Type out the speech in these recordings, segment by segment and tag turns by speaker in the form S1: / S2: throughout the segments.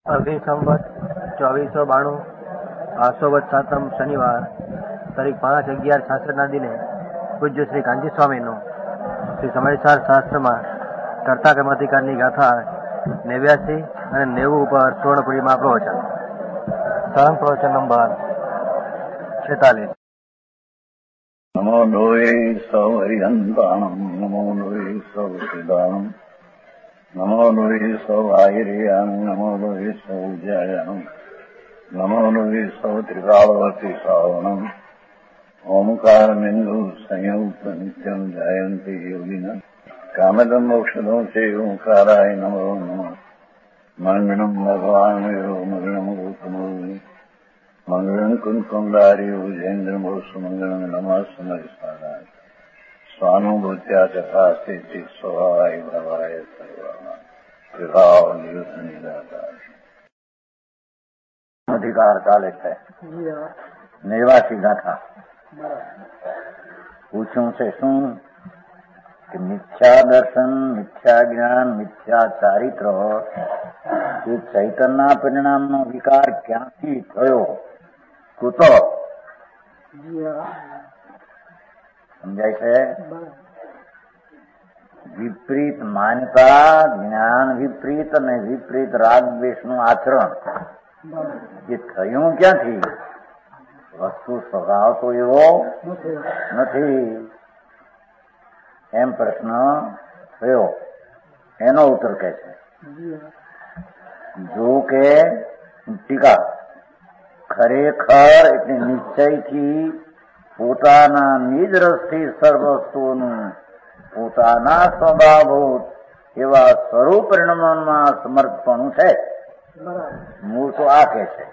S1: અગ્નિ સંવત 2492 આસોવત સાતમ શનિવાર તારીખ 5/11/66 દિને પૂજ્ય શ્રી કાંજી સ્વામીનું શ્રી સમયસાર શાસ્ત્રમાં કર્તા કર્માધિકારની ગાથા 89 અને 90 ઉપર સુવર્ણપુરીમાં પ્રવચન. સળંગ પ્રવચન નંબર 46.
S2: નમો લોહે સૌ હરિહંતાણમ નમો લોહે સૌ સિદ્ધાણમ નમો લોહે સૌ આયર્યાણ નમો લોહે સૌ જયાણમ નમો લોહે સૌ ત્રિકાળવતી શ્રાવણમ ઓમકાર બિંદુ સંયુક્ત નિત્યમ જયંતી યોગિના કામદમ મોક્ષદો છે ઓંકારાય નમો નમઃ મંગળમ ભગવાન મંગળમ ગૌતમો મંગળમ કુંકુંડાર્યો જૈન્દ્રમો સુમંગળમ નમઃ સમયસારાય સ્વાનુભૂત્યા તથા સ્થિતિ સ્વભાવાય ભવાય સર્વમાં વિભાવ નિદાતા અધિકાર ચાલે છે. 89 ગાથા પૂછ્યું છે શું કે મિથ્યા દર્શન, મિથ્યા જ્ઞાન, મિથ્યા ચારિત્ર એ ચૈતનના પરિણામનો વિકાર ક્યાંથી થયો? કુતો સમજાય છે? વિપરીત માન્યતા, જ્ઞાન વિપરીત અને વિપરીત રાગ દ્વેષનું આચરણ એ થયું ક્યાંથી? વસ્તુ સ્વભાવ તો એવો નથી એમ પ્રશ્ન થયો. એનો ઉત્તર કહે છે જો કે ટીકા ખરેખર એટલે નિશ્ચયથી પોતાના નિજ રસથી સર્વ વસ્તુઓનું પોતાના સ્વભાવભૂત એવા સ્વરૂપ પરિણમમાં સમર્થપણું છે. મૂળ તો આ કે છે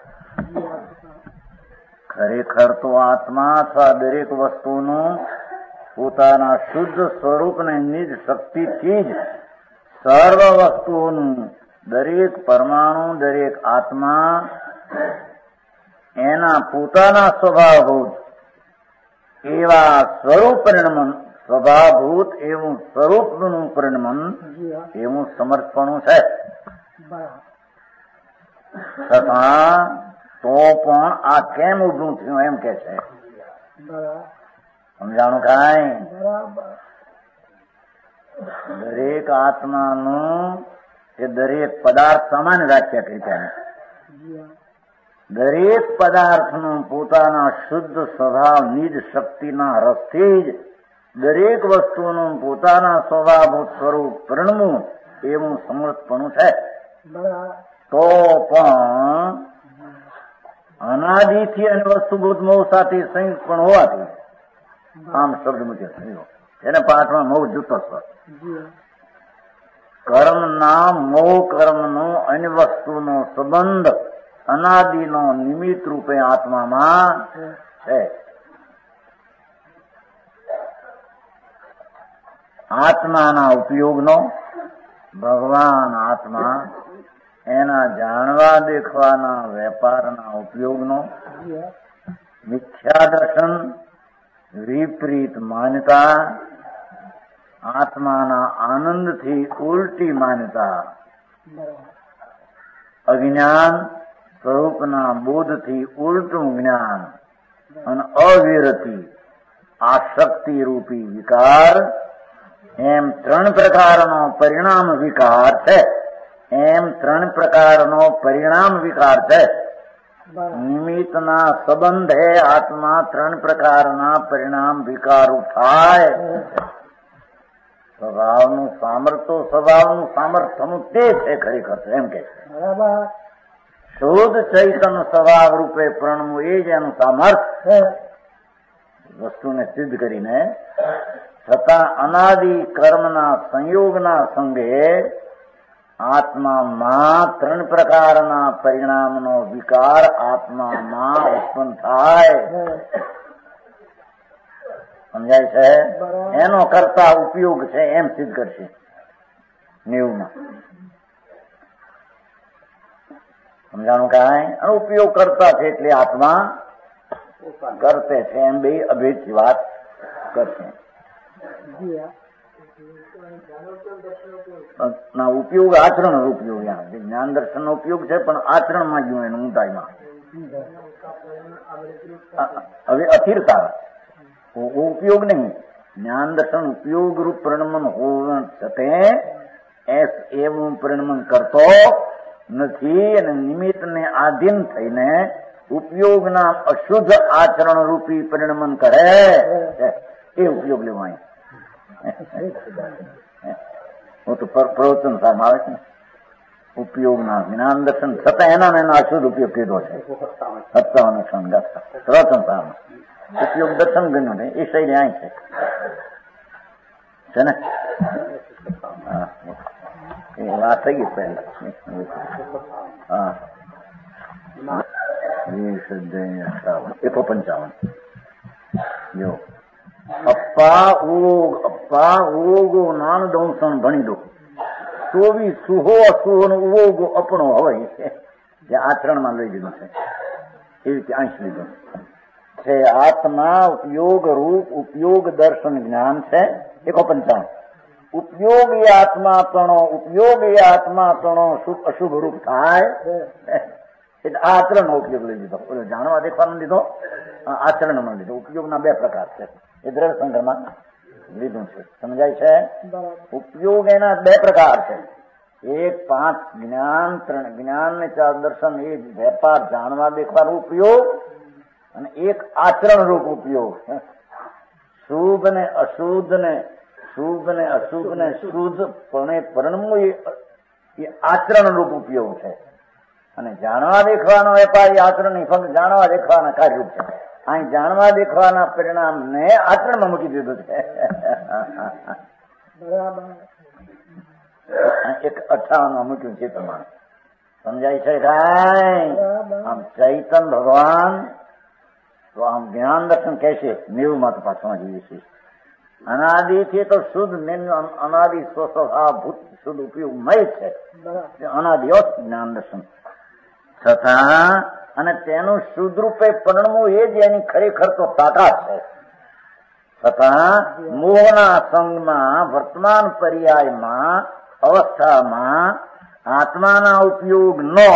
S2: ખરેખર તો આત્મા અથવા દરેક વસ્તુનું પોતાના શુદ્ધ સ્વરૂપને નિજ શક્તિથી જ સર્વ વસ્તુઓનું દરેક પરમાણુ, દરેક આત્મા એના પોતાના સ્વભાવભૂત એવા સ્વરૂપ પરિણમન, સ્વભાવભૂત એવું સ્વરૂપનું પરિણમન એવું સમર્થપણું છે. છતાં તો પણ આ કેમ ઉભું થયું એમ કે છે. સમજાણું કાંઈ? દરેક આત્માનું કે દરેક પદાર્થ સામાન્ય વ્યાખ્યા કરી છે. દરેક પદાર્થનું પોતાના શુદ્ધ સ્વભાવ નિજ શક્તિના રસથી જ દરેક વસ્તુનું પોતાના સ્વભાવભૂત સ્વરૂપ પરિણમવું એવું સમર્થપણું છે. તો પણ અનાદિથી અને વસ્તુભૂત મોહ સાથે સંયુક્ત પણ હોવાથી આમ શબ્દ મુજબ થયો. એને પાઠમાં મોહ જૂતો સ્વર કર્મના મોહ કર્મનો અન્ય વસ્તુનો સંબંધ અનાદિનો નિમિત્ત રૂપે આત્મામાં છે. આત્માના ઉપયોગનો ભગવાન આત્મા એના જાણવા દેખવાના વેપારના ઉપયોગનો મિથ્યા દર્શન, વિપરીત માન્યતા, આત્માના આનંદથી ઉલટી માન્યતા, અજ્ઞાન સ્વરૂપના બોધથી ઉલટું જ્ઞાન અને અવિરતિ આસક્તિ રૂપી વિકાર એમ 3 પ્રકારનો પરિણામ વિકાર છે. નિમિત્તના સંબંધે આત્મા 3 પ્રકારના પરિણામ વિકારો થાય. સ્વભાવનું સામર્થ્યનું તે છે ખરેખર એમ કે છે. શુદ્ધ ચૈતન્ય સ્વભાવ રૂપે પ્રણવું એ જ એનું સામર્થ્ય વસ્તુને સિદ્ધ કરીને છતાં અનાદિ કર્મના સંયોગના સંગે આત્મામાં 3 પ્રકારના પરિણામનો વિકાર આત્મામાં ઉત્પન્ન થાય. સમજાય છે? એનો કરતા ઉપયોગ છે એમ સિદ્ધ કરશે 90માં. સમજાણું કાંઈ? ઉપયોગ કરતા છે એટલે આત્મા કરતે છે એમ બે અભેદથી વાત કરશે. ના ઉપયોગ આચરણ ઉપયોગ જ્ઞાન દર્શન નો ઉપયોગ છે, પણ આચરણમાં ગયું એનું ઊંડાઈમાં. હવે અસ્થિરતા ઉપયોગ નહીં, જ્ઞાન દર્શન ઉપયોગ રૂપ પરિણમન હોવા છતાં એવું પરિણમન કરતો નથી, અને નિમિત્તને આધીન થઈને ઉપયોગના અશુદ્ધ આચરણ રૂપી પરિણમન કરે એ ઉપયોગ લેવાય. હું તો પ્રવચન સારમાં આવે છે ને, ઉપયોગના જ્ઞાન દર્શન છતાં એના અશુદ્ધ ઉપયોગ કીધો છે. 57 સંગત પ્રવચન સારમાં ઉપયોગ દર્શન ગણ્યું ને એ શૈલી અહીં છે ને. એ વાત થઈ ગઈ પહેલા. હા 155 જો અપ્પા ઓગો નાન દંસણ ભણી દો તો બી સુહો અસુહો નો ઓગો અપણો હોય જે આચરણમાં લઈ લીધું છે. એ રીતે અંશ લીધો છે. આત્મા ઉપયોગ રૂપ ઉપયોગ દર્શન જ્ઞાન છે 155. ઉપયોગ એ આત્મા અશુભ રૂપ થાય એટલે આચરણ નો ઉપયોગ લઈ લીધો. જાણવા દેખવાનો લીધો, આચરણમાં લીધો. ઉપયોગના 2 પ્રકાર છે, એ દ્રઢ સંગ્રહમાં લીધું છે. સમજાય છે? ઉપયોગ એના 2 પ્રકાર છે. એક 5 જ્ઞાન, 3 જ્ઞાન ને 4 દર્શન, એ વેપાર જાણવા દેખવાનો ઉપયોગ, અને એક આચરણ રૂપ ઉપયોગ. શુભ ને અશુદ્ધ ને શુદ્ધ પણ પરિણમવું એ આચરણ રૂપ ઉપયોગ છે, અને જાણવા દેખવાનો વેપાર એ આચરણ ફક્ત જાણવા દેખવાના કાર્યરૂપ છે. અહીં જાણવા દેખવાના પરિણામ ને આચરણમાં મૂકી દીધું છે. 158 મૂક્યું છે પ્રમાણે. સમજાય છે કાંઈ? આમ ચૈતન ભગવાન તો આમ જ્ઞાન દર્શન કહેશે 90 માં તો પાછળ જઈએ છીએ. અનાદિ છે તો શુદ્ધ અનાદિ સ્વસ્વભાવ ભૂત શુદ્ધ ઉપયોગમય છે. અનાદિ જ્ઞાન દર્શન છતાં અને તેનું શુદ્ધ રૂપે પરિણમવું એ જ એની ખરેખર તો તાકાત છે. છતાં મોહના સંગમાં વર્તમાન પર્યાયમાં અવસ્થામાં આત્માના ઉપયોગનો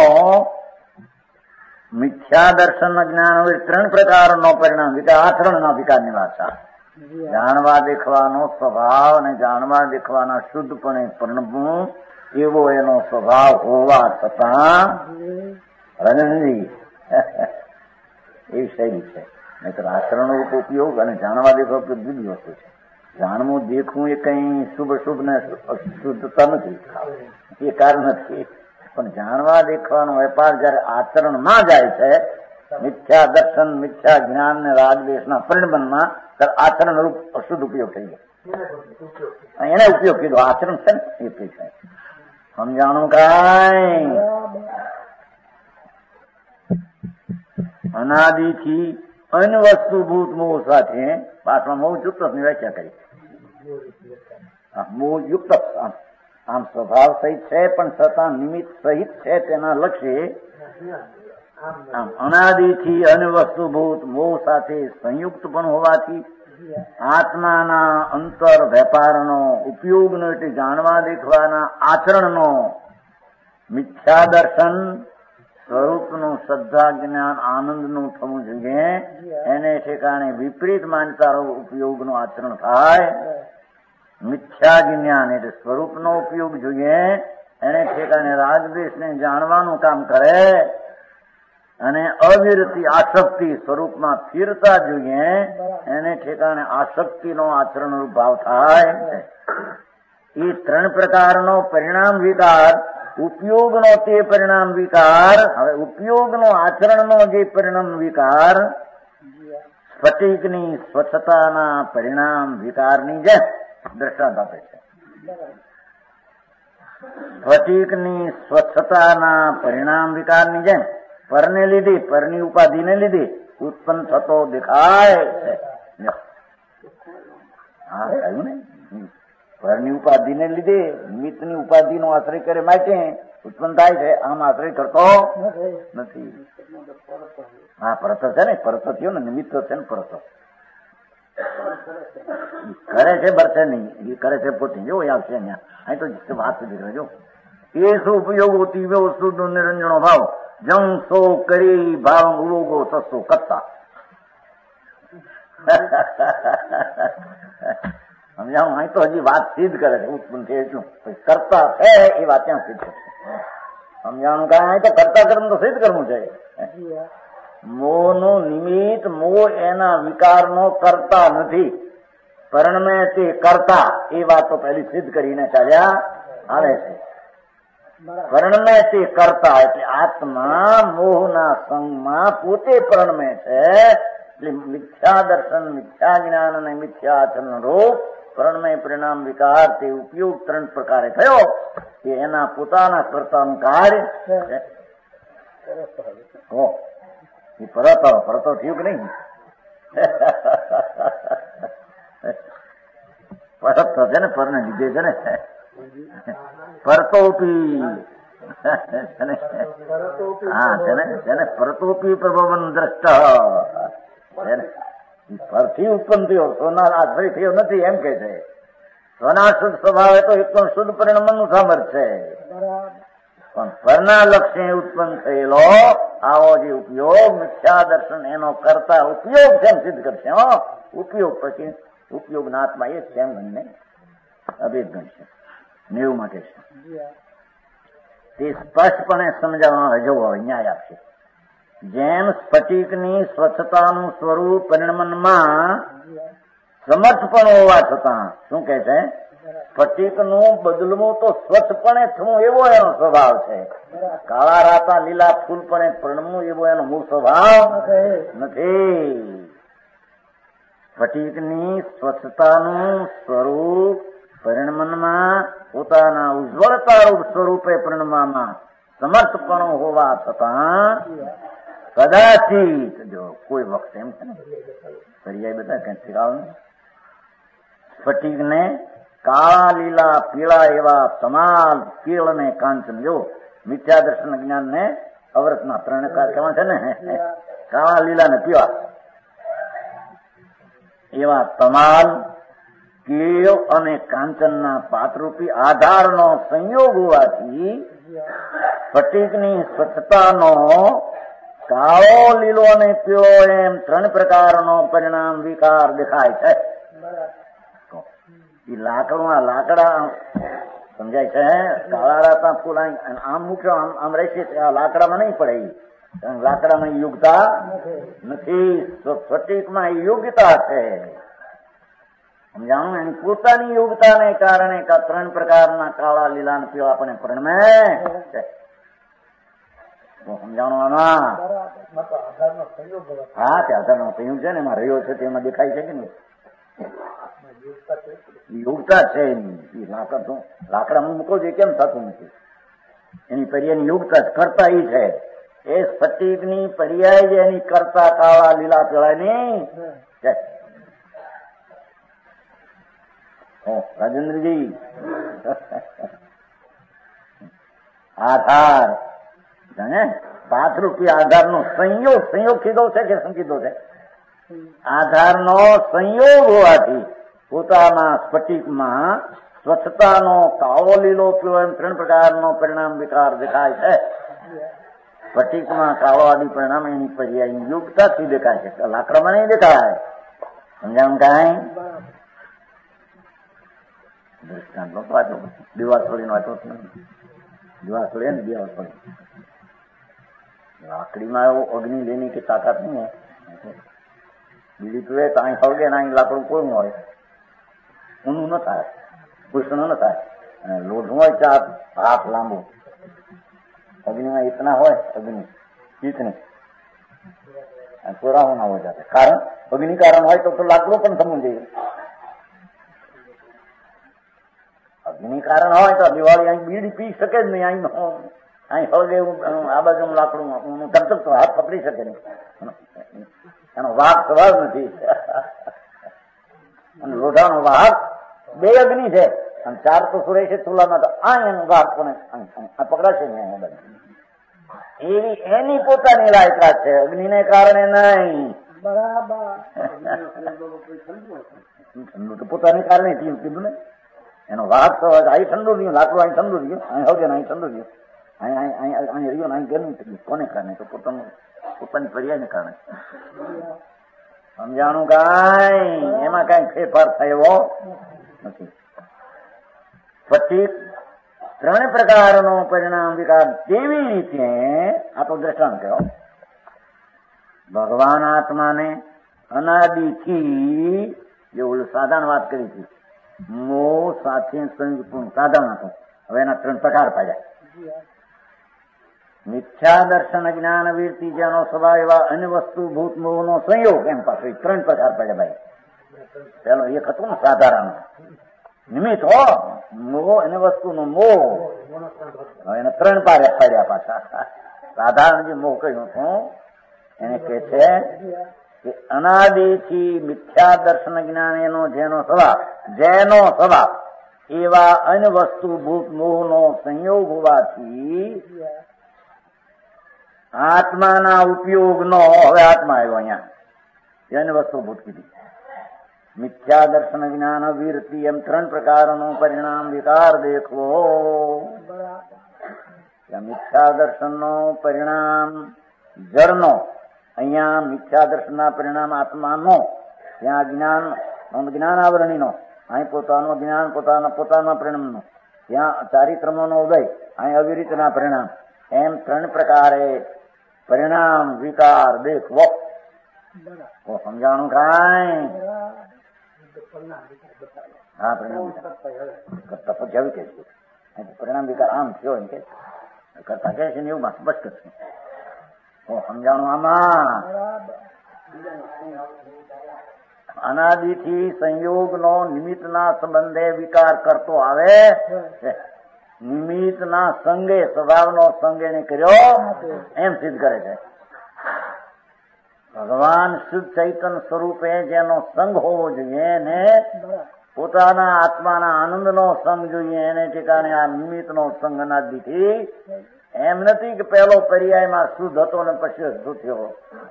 S2: મિથ્યા દર્શન જ્ઞાન હોય 3 પ્રકારનો પરિણામ વિકાર, આચરણના વિકારની ભાષા. જાણવા દેખવાનો સ્વભાવ અને જાણવા દેખવાના શુદ્ધપણે પરિણમવું એવો એનો સ્વભાવ હોવા છતાં રજનજી એવી શૈલી છે. નહીતર આચરણ રૂપ ઉપયોગ અને જાણવા દેખવા ઉપયોગ જુદી વસ્તુ છે. જાણવું દેખવું એ કઈ શુભ ને શુદ્ધતા નથી, એ કારણ નથી. પણ જાણવા દેખવાનો વેપાર જયારે આચરણમાં જાય છે, મિથ્યા દર્શન મિથ્યા જ્ઞાન ને રાગદેશના પરિણમનમાં, ત્યારે આચરણ રૂપ અશુદ્ધ ઉપયોગ થઈ ગયો. એને ઉપયોગ કીધો આચરણ છે ને એ છે. સમજાણું કાંઈ? અનાદિથી અનવસ્તુભૂત મોહ સાથે, પાછમાં મોહ યુક્ત ની વ્યાખ્યા કરી. મોહ યુક્ત આમ સ્વભાવ સહિત છે, પણ છતાં નિમિત્ત સહિત છે. તેના લક્ષ્ય આમ અનાદિથી અનવસ્તુભૂત મોહ સાથે સંયુક્ત પણ હોવાથી આત્માના અંતર વેપારનો ઉપયોગનો એટલે જાણવા દેખવાના આચરણનો મિથ્યા દર્શન સ્વરૂપનું શ્રદ્ધા જ્ઞાન આનંદનું થવું જોઈએ. એને ઠેકાણે વિપરીત માનતા ઉપયોગનું આચરણ થાય. મિથ્યા જ્ઞાન એટલે સ્વરૂપનો ઉપયોગ જોઈએ, એને ઠેકાણે રાગદ્વેષને જાણવાનું કામ કરે. અને અવિરતી આસક્તિ સ્વરૂપમાં સ્થિરતા જોઈએ, એને ઠેકાણે આસક્તિનો આચરણ ભાવ થાય. એ 3 પ્રકારનો પરિણામ વિકાર, ઉપયોગનો તે પરિણામ વિકાર. હવે ઉપયોગનો આચરણનો જે પરિણામ વિકાર સ્ફટિકની સ્વચ્છતાના પરિણામ વિકારની જેમ દ્રષ્ટાંત આપે છે. સ્ફટિકની સ્વચ્છતાના પરિણામ વિકારની જેમ પરને લીધે, પરની ઉપાધિને લીધે ઉત્પન્ન થતો દેખાય છે. હા કહ્યું ને, પરની ઉપાધિને લીધે નિમિત્તની ઉપાધિનો આશ્રય કરે માટે ઉત્પન્ન થાય છે. આમ આશ્રય કરતો નથી. હા પરત છે ને, પરત થયો ને, નિમિત્ત છે ને પરત. કરે છે બરસે નહીં, એ કરે છે પોતે. જો આવશે અહીંયા અહીં તો વાત સુધી કરજો. એ શું ઉપયોગ હોતી વસ્તુ નિરંજનો ભાવ જમ સો કરી ભાવ ઉગો સસો કરતા. સમજાવું? અહીં તો હજી વાત સિદ્ધ કરે છે, ઉત્પન્ન છે એટલું. કરતા છે એ વાત ત્યાં સિદ્ધ કરશે. સમજાણું કાંઈ અહીં તો કરતા કર્મ તો સિદ્ધ કરવું છે. મોહનું નિમિત્ત મોહ એના વિકારનો કરતા નથી, પરણમે તે કરતા. એ વાત તો પહેલી સિદ્ધ કરીને ચાલ્યા આવે છે. પરણમે તે કરતા એટલે આત્મા મોહના સંગમાં પોતે પરણમે છે. એટલે મિથ્યા દર્શન, મિથ્યા જ્ઞાન અને મિથ્યા આચરણ રૂપ પરણમય પરિણામ વિકાર તે ઉપયોગ 3 પ્રકારે થયો કે એના પોતાના કરતાનું કાર્ય એ પરતો થયું કે નહીં? પરત છે ને, પરને લીધે છે ને. પરતોપી હા છે ને, પરતોપી પ્રભવન દ્રષ્ટ પરથી ઉત્પન્ન થયો, સોના આશ્રય થયો નથી એમ કે છે. સોના શુદ્ધ સ્વભાવે તો એકદમ શુદ્ધ પરિણામનું સામર્થ્ય છે, પણ પરના લક્ષ્ય ઉત્પન્ન થયેલો આવો જે ઉપયોગ મિથ્યા દર્શન એનો કરતા ઉપયોગ છે એમ સિદ્ધ કરશે. ઉપયોગ પછી ઉપયોગના આત્મા એ જ છે એમ ગણીને અભેદ ગણશે. 90 માટે છે તે સ્પષ્ટપણે સમજાવવામાં રજૂ હોય ન્યાય આપશે. જેમ સ્ફટિકની સ્વચ્છતાનું સ્વરૂપ પરિણમનમાં સમર્થપણ હોવા છતાં શું કે છે? સ્ફટિકનું બદલવું તો સ્વચ્છપણે થવું એવો એનો સ્વભાવ છે. કાળા રાતા લીલા ફૂલપણે પરિણમવું એવો એનો મૂળ સ્વભાવ નથી. સ્ફટિકની સ્વચ્છતાનું સ્વરૂપ પરિણમનમાં પોતાના ઉજ્જવળતારૂપ સ્વરૂપે પરિણમવામાં સમર્થપણું હોવા છતાં કદાચિત જો કોઈ વખત એમ છે ને પર્યાય બધા કઈ શીખાવું સ્ફટિકને કાળા લીલા પીળા એવા તમામ પીળ અને કાંચન જો મિથ્યા દર્શન જ્ઞાન ને અવરતના 3 કેવા છે ને કાળા લીલા ને પીળા એવા તમામ કેળ અને કાંચનના પાત્રરૂપી આધારનો સંયોગ હોવાથી સ્ફટિકની સ્વચ્છતાનો કાળો લીલો અને પીળો એમ 3 પ્રકારનો પરિણામ વિકાર દેખાય છે. લાકડા સમજાય છે. કાળા રાતા ફૂલ આમ મૂક્યો આમ રહેશે, લાકડામાં નહીં પડે. લાકડામાં યોગ્યતા નથી, સ્ફટિકમાં યોગ્યતા છે. સમજાણું? એની પોતાની યોગ્યતાને કારણે 3 પ્રકારના કાળા લીલા ને પીળા આપણે પરિણમે છે. સમજાણું? આમાં હા તે આધારનો સંયોગ છે ને એમાં રહ્યો છે તેમાં દેખાય છે કે નહીં? યોગ્યતા છે એની. લાકડામાં મૂકો છે કેમ થતું નથી? એની પર્યાયની યોગ્યતા કરતા એ છે. એ સ્ફટિકની પર્યાય જે એની કરતા કાળા લીલા પીળાની છે. રાજેન્દ્રજી આધાર જાણે 5 રૂપિયા આધારનો સંયોગ કીધો છે કે શું કીધો છે? આધારનો સંયોગ હોવાથી પોતાના સ્ફટિકમાં સ્વચ્છતાનો કાળો લીલો પીળો એમ 3 પ્રકારનો પરિણામ વિકાર દેખાય છે. સ્ફટિકમાં કાળો આદિ પરિણામ એની પર્યાયની યોગ્યતાથી દેખાય છે, લાકડામાં નહીં દેખાય. સમજાવું કાંઈ? દ્રષ્ટાંત નો વાંચો, દિવાસળી નો વાંચો. દિવાસળી ને દિવાસળી લાકડીમાં એવો અગ્નિ લેની કે તાકાત નહીં. બીજી પીવે તો અહીં સળગે ને અહીં લાકડું કોઈનું હોય, ઊનું ન થાય, કૃષ્ણ ન થાય. લોઢું હોય 4 હાથ લાંબુ, અગ્નિમાં ઇતના હોય, અગ્નિ ઇતની ચોરાવું ના હોય જાતે. કારણ અગ્નિ કારણ હોય તો લાકડું પણ થવું જોઈએ. અગ્નિ કારણ હોય તો દિવાળી અહીં બીડી પી શકે જ નહીં. અહીં હળગે એવું આ બાજુ લાકડું તરત તો હાથ પકડી શકે નહીં. એનો વાહક સ્વભાવ નથી. અને લોઢાનો વાહક 2 અગ્નિ છે અને 4 તો સુરે છે ચૂલામાં, તો આ એનું વાહક પણ પકડાશે નહીં. એવી એની પોતાની લાયકાત છે, અગ્નિને કારણે નહીં. ઠંડુ તો પોતાને કારણે કીધું ને, એનો વાત તો અહીં ઠંડુ રહ્યું, લાકડું અહીં ઠંડુ રહ્યું, અહીં હવે અહીં ઠંડુ રહ્યું, અહીં રહ્યું, અહીં ગરમી થઈ ગયું. કોને કારણે? તો પોતાની પર્યાયને કારણે. સમજાણું કાંઈ એમાં કઈ ફેરફાર થયો નથી. પછી 3 પ્રકારનો પરિણામ વિકાર કેવી રીતે? આ તો દ્રષ્ટાંત કહેવો. ભગવાન આત્માને અનાદિથી જે ઓલું સાધારણ વાત કરી હતી, મોહ સાથે સંયુક્ત સાધારણ હતું. હવે એના 3 પ્રકાર પાડ્યા. મિથ્યા દર્શન જ્ઞાન વીરતિ જેનો સ્વભાવ એવા અન્ય વસ્તુભૂત મોહનો સંયોગ, એમ પાછું 3 પ્રકાર પાડ્યા ભાઈ. પેલો એક હતું ને સાધારણ નિમિત્ત હો, મોહ અને વસ્તુનો મોહ. એને 3 પાડ્યા પાછા. સાધારણ જે મોહ કહ્યું હતું એને કે છે કે અનાદિથી મિથ્યા દર્શન જ્ઞાન એનો જેનો સ્વભાવ એવા અન્ય વસ્તુભૂત મોહનો સંયોગ હોવાથી આત્માના ઉપયોગનો, હવે આત્મા આવ્યો અહીંયા, અન્ય વસ્તુભૂત કીધી. મિથ્યા દર્શન જ્ઞાન વીરતિ એમ 3 પ્રકારનું પરિણામ વિકાર દેખવો. મિથ્યા દર્શનનો પરિણામ જળનો, અહીંયા મિથ્યા દર્શનના પરિણામ આત્માનો, ત્યાં જ્ઞાનાવરણીનો, અહીં પોતાનું જ્ઞાન પોતાના પરિણામનો, ત્યાં ચારિત્રમોનો ઉદય, અહીં અવિરીતના પરિણામ, એમ 3 પ્રકારે પરિણામ વિકાર દેખવો. સમજાણું કાંઈ? હા, પરિણામ કરતા પછી આવી કે છે પરિણામ વિકાર આમ થયો એમ કે કરતા કે છે ને એવું સ્પષ્ટ છે. સમજાણું આમાં? અનાદિથી સંયોગનો નિમિત્તના સંબંધે વિકાર કરતો આવે, નિમિત્તના સંગે સ્વભાવનો સંગ એને કર્યો એમ સિદ્ધ કરે છે. ભગવાન શુદ્ધ ચૈતન્ય સ્વરૂપે જેનો સંગ હોવો જોઈએ ને પોતાના આત્માના આનંદનો સંગ જોઈએ, એને ઠેકાણે આ નિમિત્તનો સંગ અનાદિથી. એમ નથી કે પહેલો પર્યાયમાં શુદ્ધ હતો ને પછી અશુદ્ધ થયો,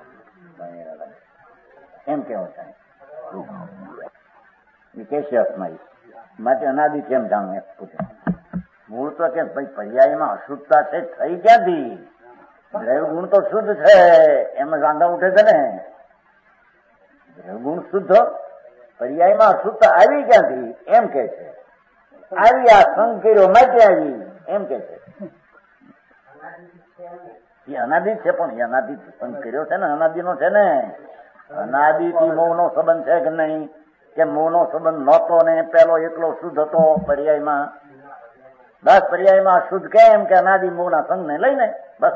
S2: એમ કેવો થાય. માટે અનાદિ કેમ જાણવું પૂછે. મૂળ તો કે ભાઈ પર્યાયમાં અશુદ્ધતા છે, થઈ ક્યાંથી? દ્રવ્યગુણ તો શુદ્ધ છે, એમાં વાંધા ઉઠે છે ને. દ્રવ્યગુણ શુદ્ધ, પર્યાયમાં અશુદ્ધતા આવી ક્યાંથી? એમ કે છે. આવી આ સંગ કર્યો માટે આવી, એમ કે છે. એ અનાદિ છે, પણ એ અનાદિ સંગ કર્યો છે ને, અનાદિનો છે ને. અનાદિથી મોહનો સંબંધ છે કે નહીં? કે મોહનો સંબંધ નહોતો ને પેલો એકલો શુદ્ધ હતો પર્યાયમાં. બસ પર્યાયમાં શુદ્ધ કેમ? કે અનાદિ મોહના સંગને લઈને બસ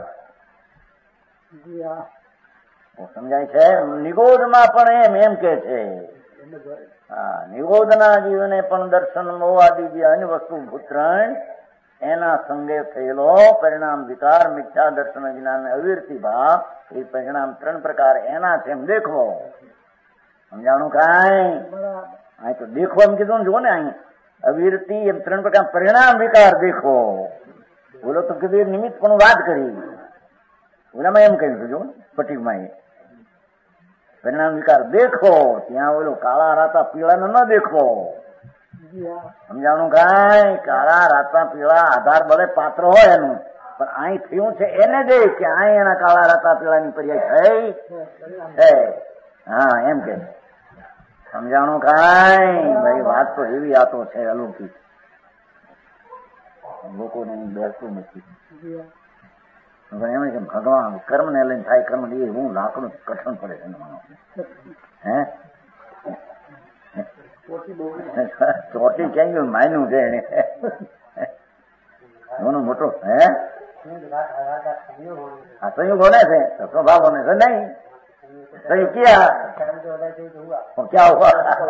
S2: સમજાય છે. નિગોદમાં પણ એમ કે છે. હા, નિગોદના જીવને પણ દર્શન મોહ આદિ જે અન્ય વસ્તુ ભૂત્રણ એના સંગે થયેલો પરિણામ વિકાર મિથ્યા દર્શન જ્ઞાન અવિરતિ ભાવ, એ પરિણામ 3 પ્રકાર એના છે એમ દેખવો. સમજાણું કાંઈ? અહીં તો દેખવો એમ કીધું ને, જુઓ ને અહીં અવિરતિ એમ 3 પ્રકાર પરિણામ વિકાર દેખવો. બોલો તો કીધું નિમિત્ત પણ વાત કરી, ઓલામાં એમ કહ્યું જો સ્ફટિકમાં એ પરિણામ વિકાર દેખો. ત્યાં ઓલો કાળા રાતા પીળાને ન દેખવો. સમજાણું કાંઈ? કાળા રાતા પીળા આધાર ભલે પાત્ર હોય એનું, પણ અહીં થયું છે એને દેખ કે અહીં એના કાળા રાતા પીળાની પર્યાય થઈ છે. હા, એમ કે સમજાણું કાંઈ? ભાઈ વાત તો એવી આતો છે અલૌકિક, લોકોને બેસતું નથી. એમ છે ભગવાન કર્મ ને લઈને થાય કર્મ, એ હું લાકડું કઠણ પડે છે. હે ચોટી ક્યાં ગયું? માન્યું છે એને એનો મોટો. હે આ સંયુગ હોને છે, સ્વભાવ હોને છે નહીં. संयोग किया क्या हुआ?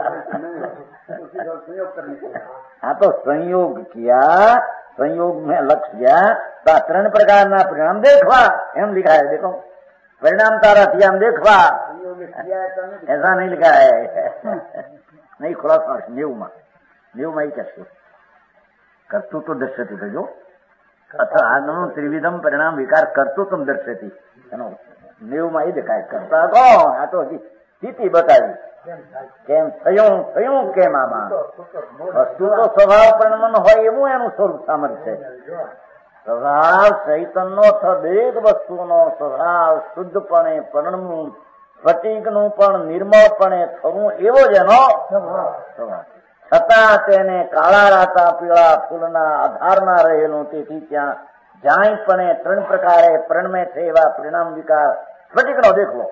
S2: हाँ तो संयोग किया, संयोग में लक्ष्य तो 3 प्रकारना परिणाम देखवा एम लिखा है. देखो परिणाम तारा थी हम देखवा, ऐसा नहीं लिखा है. नहीं खुलासा 90 कैसे कर्तृत्व दर्शती तो जो अथ आत्म त्रिविधम परिणाम विकार कर्तृत्व दर्शती 90 એ દેખાય. કરતા કોણ? આ તો સ્થિતિ બતાવી. કેમ થયું કેમ આમાં? વસ્તુ તો સ્વભાવ પરિણમન હોય એવું એનું સ્વરૂપ સામર્થ્ય છે. સ્વભાવ ચૈતનનો દરેક વસ્તુનો સ્વભાવ શુદ્ધપણે પરિણમવું, સ્ફટિકનું પણ નિર્મળપણે થવું એવો જ એનો સ્વભાવ. છતાં તેને કાળા રાતા પીળા ફૂલના આધારમાં રહેલું, તેથી ત્યાં જાણીપણે 3 પ્રકારે પરિણમે છે એવા પરિણામ વિકાર સ્ફટિકનો દેખલો.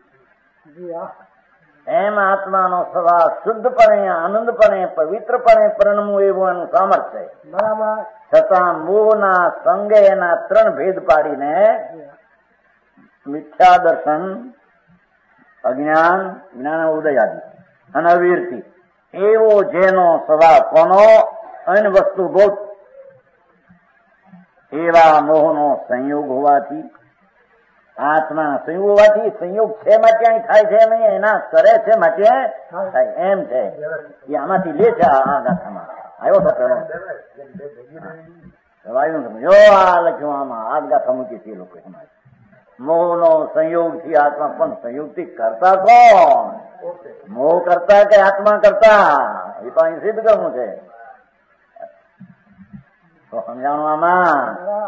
S2: એમ આત્માનો સ્વભાવ શુદ્ધપણે, આનંદપણે, પવિત્રપણે પરિણમવું એવું એનું સામર્થ્ય છે. બરાબર. છતાં મોહના સંગે એના 3 ભેદ પાડીને મિથ્યા દર્શન, અજ્ઞાન, જ્ઞાન ઉદય આદિ અને અવિરતિ એવો જેનો સ્વભાવ કોનો? અન્ય વસ્તુ ભૂત એવા મોહનો સંયોગ હોવાથી, આત્મા સંયોગ હોવાથી, સંયોગ છે માટે અહીં થાય છે નહીં, એના કરે છે માટે થાય એમ છે. એ આમાંથી લે છે. આ ગાથામાં આવ્યો તો પેલો સમજો. આ લખ્યું આમાં આ ગાથા મૂકી છે લોકો. મોહનો સંયોગ થી આત્મા, પણ સંયોગ થી કરતા કોણ? મોહ કરતા કે આત્મા કરતા? એ તો અહીં સિદ્ધ કરવું છે. તો સમજાણું આમાં.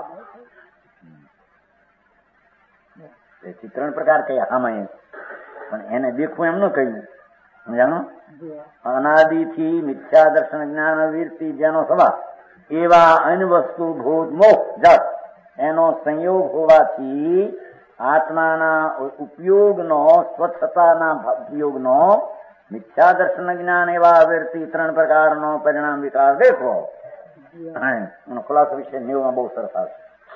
S2: તેથી 3 પ્રકાર કયા આમાં, પણ એને દેખવું એમ ન કહ્યું. સમજાણું? અનાદિથી મિથ્યા દર્શન, જ્ઞાન, વીરતી જેનો સ્વભાવ એવા અન્ય વસ્તુ ભૂત મોહ જળ એનો સંયોગ હોવાથી આત્માના ઉપયોગનો, સ્વચ્છતાના ઉપયોગનો મિથ્યા દર્શન, જ્ઞાન એવા વીરતી 3 પ્રકારનો પરિણામ વિકાર દેખો. ખુલાસો વિશે 90 બહુ સરસ આવશે.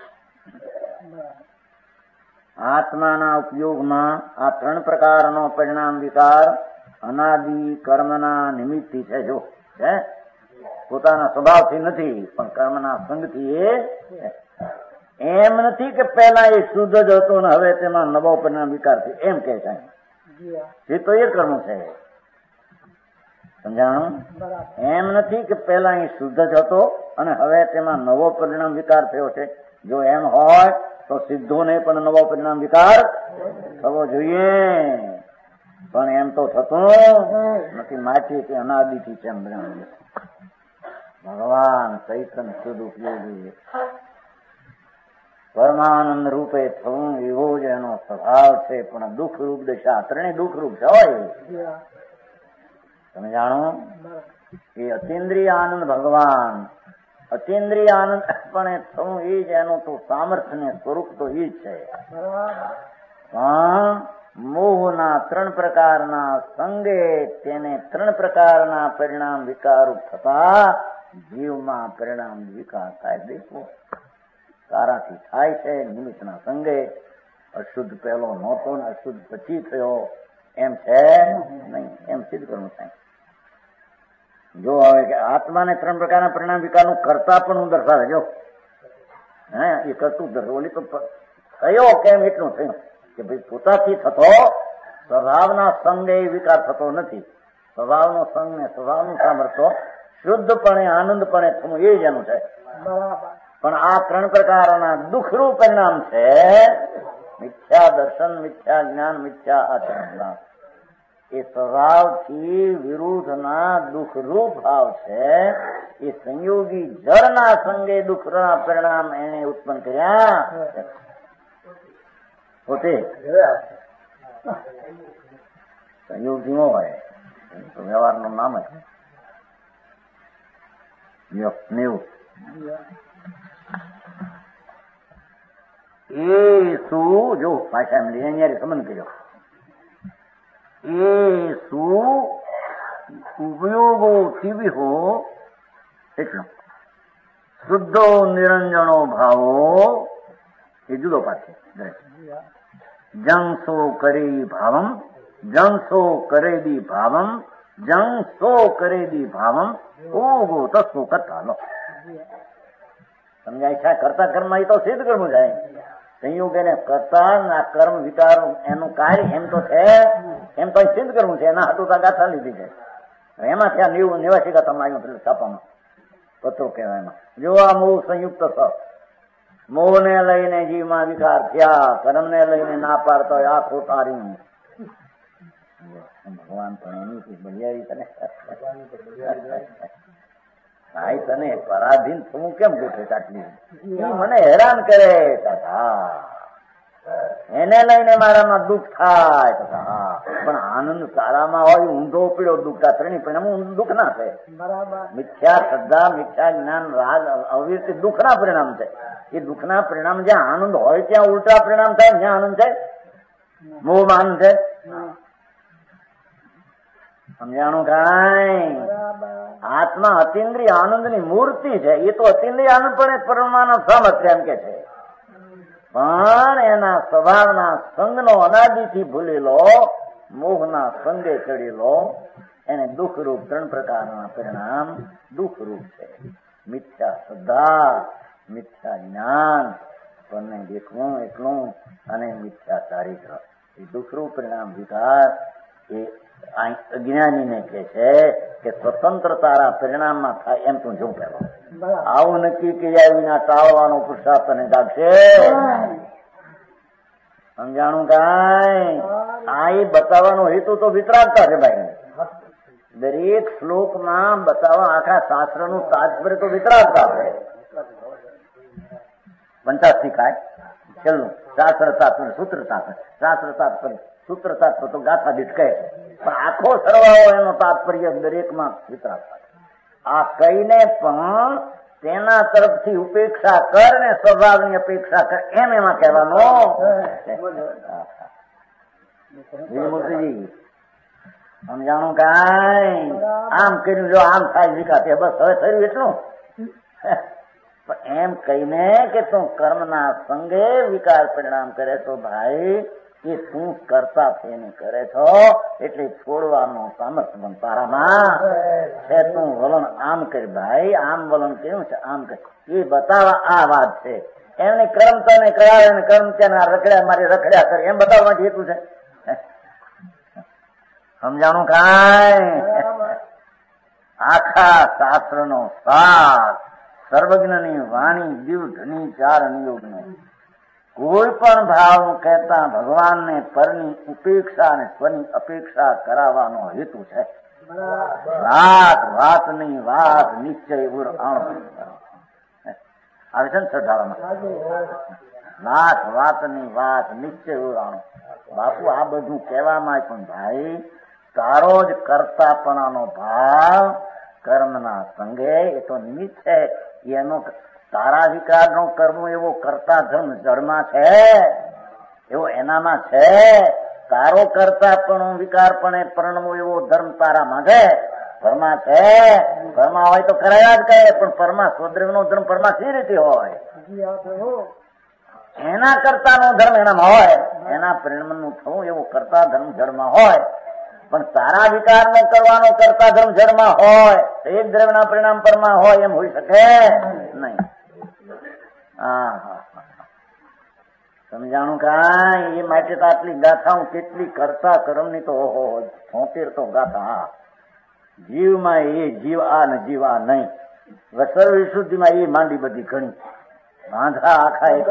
S2: આત્માના ઉપયોગમાં આ 3 પ્રકારનો પરિણામ વિકાર અનાદિ કર્મના નિમિત્તથી છે. જો છે પોતાના સ્વભાવથી નથી, પણ કર્મના સંગથી એ. એમ નથી કે પહેલા એ શુદ્ધ જ હતો ને હવે તેમાં નવો પરિણામ વિકાર છે એમ કે છે. એ તો એ કર્મ છે. સમજાણું? એમ નથી કે પહેલા એ શુદ્ધ જ હતો અને હવે તેમાં નવો પરિણામ વિકાર થયો છે. જો એમ હોય તો સિદ્ધોને પણ નવો પરિણામ વિકાર થવો જોઈએ, પણ એમ તો થતું નથી. માટી કે અનાદિથી છે. ભગવાન ચૈતન્ય શુદ્ધ ઉપયોગી પરમાનંદ રૂપે થવું એવો જ એનો સ્વભાવ છે. પણ દુઃખ રૂપ દશા, 3 દુઃખ રૂપ છે હોય. તમે જાણો એ અતિન્દ્રિય આનંદ ભગવાન, અતિન્દ્રિય આનંદ પણ થવું એ જ એનું તો સામર્થ્ય ને સ્વરૂપ તો એ જ છે. પણ મોહના 3 પ્રકારના સંગે તેને 3 પ્રકારના પરિણામ વિકાર થતા જીવમાં પરિણામ વિકાર થાય. દેખો તારાથી થાય છે. નિમિત્તના સંગે અશુદ્ધ પહેલો નહોતો ને અશુદ્ધ પછી થયો એમ છે નહીં. એમ સિદ્ધ કરવું થાય. જો હવે કે આત્માને 3 પ્રકારના પરિણામ વિકારનું કરતા પણ હું દર્શાવે. જો હે એ કરતું ઓલી તો કયો કેમ એટલું થયું કે ભાઈ પોતાથી થતો સ્વભાવના સંગે વિકાર થતો નથી. સ્વભાવનો સંગ ને સ્વભાવનું સામર્થ્ય શુદ્ધપણે, આનંદપણે થવું એ જ એનું છે. પણ આ 3 પ્રકારના દુઃખરૂપ પરિણામ છે. મિથ્યા દર્શન, મિથ્યા જ્ઞાન, મિથ્યા આચરણ. એ સ્વભાવથી વિરુદ્ધના દુઃખરૂપ ભાવ છે. એ સંયોગી જળના સંગે દુઃખના પરિણામ એને ઉત્પન્ન કર્યા પોતે. સંયોગ ધીમો હોય તો વ્યવહારનું નામ જ એ શું જો ભાષા એમ લઈએ અહીંયા સંબંધ કર્યો. એ શું ઉપયોગો થીવી એટલો શુદ્ધો નિરંજનો ભાવો એ જુદો પાછો. જંસો કરી ભાવમ, જંસો કરેદી ભાવમ, જંસો કરેદી ભાવમ ઓગો તસ્સો કરતા લો. સમજાય છે? કરતા કર્મ એ તો સિદ્ધ કરવું જાય. સંયોગ એને કરતા ના કર્મ વિકાર એનું કાર્ય એમ તો છે, એમ તો સિદ્ધ કરવું છે. એના હાટું ગાથા લીધી છે. એમાં ત્યાં 89 ગાથામાં આવ્યું છાપામાં પત્રો કહેવાય. એમાં જો આ મૂળ સંયુક્ત મોહને લઈને જીવમાં વિકાર થયા, કર્મને લઈને ના પાડતો હોય આખું તારી. ભગવાન પણ એની બલિયારી તને ભાઈ, તને પરાધીન થવું કેમ ગોઠે આટલી? મને હેરાન કરે. એને લઈને મારામાં દુઃખ થાય. પણ આનંદ તારામાં હોય. ઊંધો પીળો દુઃખ થાય. ત્રણેય પરિણામ દુઃખ ના છે. મિથ્યા શ્રદ્ધા, મિથ્યા જ્ઞાન, રાગ, અવિરત દુઃખના પરિણામ છે. એ દુઃખના પરિણામ જ્યાં આનંદ હોય ત્યાં ઉલટા પરિણામ થાય. જ્યાં આનંદ છે મોહમાં આનંદ છે. સમજાણું કાંઈ? આત્મા અતિન્દ્રિય આનંદની મૂર્તિ છે. એ તો અતિન્દ્રિય આનંદ પણ પરમાનો સામર્થ્ય એમ કે છે. પણ એના સ્વભાવના સંગનો અનાદિથી ભૂલેલો, મોહના સંગે ચડેલો, એને દુઃખરૂપ 3 પ્રકારના પરિણામ દુઃખરૂપ છે. મિથ્યા શ્રદ્ધા, મિથ્યા જ્ઞાન, બંને દેખવું એટલું, અને મિથ્યા ચારિત્ર. એ દુઃખરૂપ પરિણામ વિકાર એ અજ્ઞાનીને કે છે કે સ્વતંત્ર તારા પરિણામમાં થાય એમ તું જોઉં પેલો. આવું નક્કી કર્યા વિના ટાળવાનો પુરુષાર્થ તને જાગશે. સમજાણું કાંઈ? આ એ બતાવવાનો હેતુ તો વિતરાગતા છે ભાઈ. દરેક શ્લોકમાં બતાવવા આખા શાસ્ત્રનું તાત્પર્ય તો વિતરાગતા છે. 85 કાંઈ છેલ્લું શાસ્ત્ર તાત્પર્ય, સૂત્ર તાત્પર્ય, શાસ્ત્ર તાત્પર્ય, સૂત્ર તાત્પર્ય તો ગાથા દીઠ કહે, પણ આખો સરવાળો એનો તાત્પર્ય દરેકમાં વિતરાગતા. આ કહીને પણ તેના તરફથી ઉપેક્ષા કર ને સ્વભાવની અપેક્ષા કર એમ એમાં કહેવાનું. મૂર્તિજી સમજાણું કાંઈ? આમ કર્યું જો આમ થાય વિકાસ, બસ હવે થયું એટલું. એમ કહીને કે તું કર્મના સંગે વિકાર પરિણામ કરે તો ભાઈ એ તું કરતા થઈને કરે છો એટલે છોડવાનો સામર્થ્ય પણ તારામાં છે. તું વલણ આમ કરી ભાઈ, આમ વલણ કેવું છે, આમ કરે એ બતાવવા આ વાત છે. એમને કર્મ તને કરાવે ને કર્મ ત્યાં રખડ્યા મારી રખડ્યા કરે એમ બતાવવા માટે હેતુ છે. સમજાણું કાંઈ? આખા શાસ્ત્રનો સાર, સર્વજ્ઞની વાણી, જીવ ધની 4 નિયોગનો કોઈ પણ ભાવ કહેતા ભગવાનને પરની ઉપેક્ષા અને સ્વની અપેક્ષા કરાવવાનો હેતુ છે. વાતની વાત નિશ્ચય ઉર આવે છે ને શ્રદ્ધાળામાં. વાતની વાત નિશ્ચય ઉર આણો. બાપુ આ બધું કહેવામાં પણ ભાઈ તારો જ કરતાપણાનો ભાવ કર્મના સંગે એ તો નિમિત્ત છે. એનો તારા વિકારનો કર્મ એવો કરતા ધર્મ જળમાં છે, એવો એનામાં છે. તારો કરતા પણ વિકારપણે પરણવો એવો ધર્મ તારામાં છે, પરમાં છે. પરમાં હોય તો કરાયા જ કહે, પણ પરમાં સ્વદ્રવનો ધર્મ પરમાં સી રીતે હોય? એના કરતાનો ધર્મ એનામાં હોય, એના પરિણામનું થવું એવો કરતા ધર્મ જળમાં હોય. પણ તારા વિકાર ને કરવાનો કરતા ધર્મ જળમાં હોય તો એક દ્રવ્યના પરિણામ પરમાં હોય એમ હોઈ શકે નહીં. સમજાણું કાંઈ? એ માટે તો આટલી ગાથા કેટલી કરતા કર્મની તો ઓહો 76 તો ગાથા. જીવમાં એ જીવ આ ને જીવ આ નહીં. સર્વ વિશુદ્ધિમાં એ માંડી બધી ઘણી વાંધા આખા એક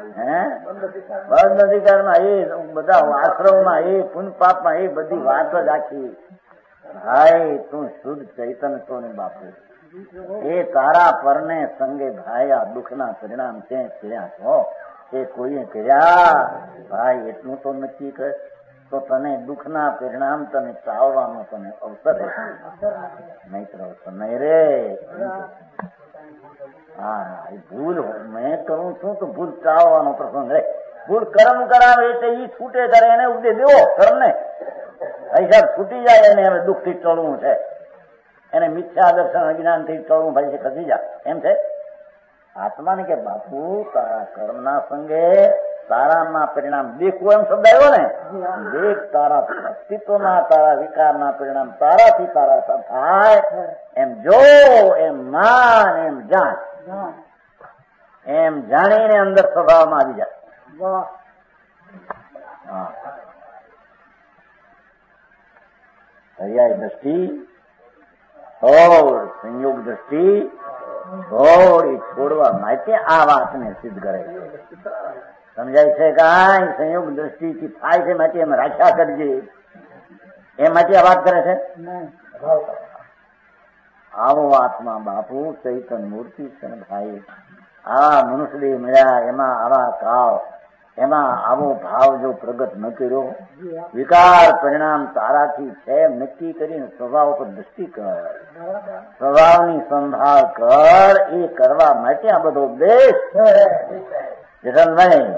S2: બંધ અધિકારમાં એ બધા આશ્રમમાં એ પુણ્ય પાપમાં એ બધી વાત જ આખી. ભાઈ તું શુદ્ધ ચૈતન્ય છો ને બાપુ, એ તારા પરને સંગે ભાઈ આ દુઃખના પરિણામ તે કર્યા છો એ કોઈએ કર્યા ભાઈ એટલું તો નક્કી કર તો તને દુઃખના પરિણામ તને ચાવવાનો તને અવસર નહીતર અવસર નહીં રે. હા એ ભૂલ મેં કરું છું તો ભૂલ ચાવવાનો પ્રસંગ રે. ભૂલ કર્મ કરાવે એટલે ઈ છૂટે કરે એને ઉપદેશ દેવો કર્મ ને પૈસા છૂટી જાય એને હવે દુઃખ થી ટળવું છે, એને મિથ્યા દર્શન અજ્ઞાન થી ટળવું ભાઈ છે ખસી જાય એમ છે. આત્માને કે બાપુ તારા કર્મના સંગે તારામાં પરિણામ દેખવું એમ શબ્દ આવ્યો ને, દેખ તારા અસ્તિત્વમાં તારા વિકારના પરિણામ તારાથી તારા થાય એમ જો, એમ માન, એમ જાણ, એમ જાણીને અંદર સ્વભાવમાં આવી જાય. પર્યાય દ્રષ્ટિ और संयोग दृष्टि થોડી છોડવા માટે આ વાતને સિદ્ધ કરે છે. સમજાય છે? કાંઈ સંયોગ દ્રષ્ટિથી થાય છે માટે એમ રાખ્યા કરજે, એ માટે આ વાત કરે છે. આવો આત્મા બાપુ ચૈતન મૂર્તિ છે ને ભાઈ. આ મનુષ્ય મળ્યા એમાં આવા કાળ, એમાં આવો ભાવ જો પ્રગટ ન કર્યો, વિકાર પરિણામ તારાથી છે એમ નક્કી કરીને સ્વભાવ પર દ્રષ્ટિ કર, સ્વભાવની સંભાળ કર. એ કરવા માટે આ બધો ઉપદેશ છે. જશનભાઈ,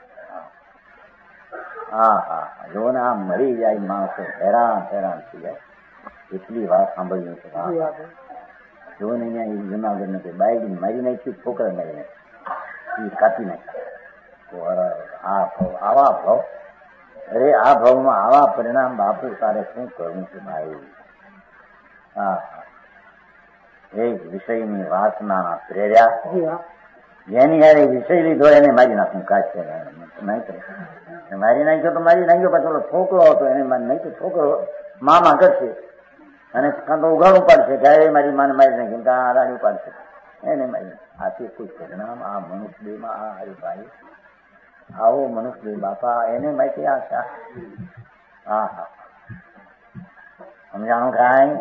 S2: હા હા, જો ને આમ મરી જાય માણસો, હેરાન થઈ જાય. એટલી વાત સાંભળ્યું છે. જો ને અહીંયા જુનાગઢ ને બાયડી મારી નાખી, છોકરા મારી નાખી, કાપી નાખ્યા. આવા ભાવ, અરે આ ભાવમાં આવા પરિણામ બાપુ તારે શું કરવું છે ભાઈ? હા, એક વિષયની વાસના પ્રેર્યા, જેની યારે વિષય લીધો એને મારી નાખવું. કાચ છે મારી નાખ્યો તો મારી નાખ્યો, પાછો છોકરો હતો એને નહીં તો છોકરો મામા કરશે અને કાં તો ઉઘાડું પાડશે કે મારી માને મારી નાખી, કાં આરાડું પાડશે એને મારી. આથી કોઈ પરિણામ આ મનુષ્યમાં આ હરિભાઈ, આવો મનુષ્ય બાપા એને માહિતી આશા. હા હા, સમજાણું કાંઈ?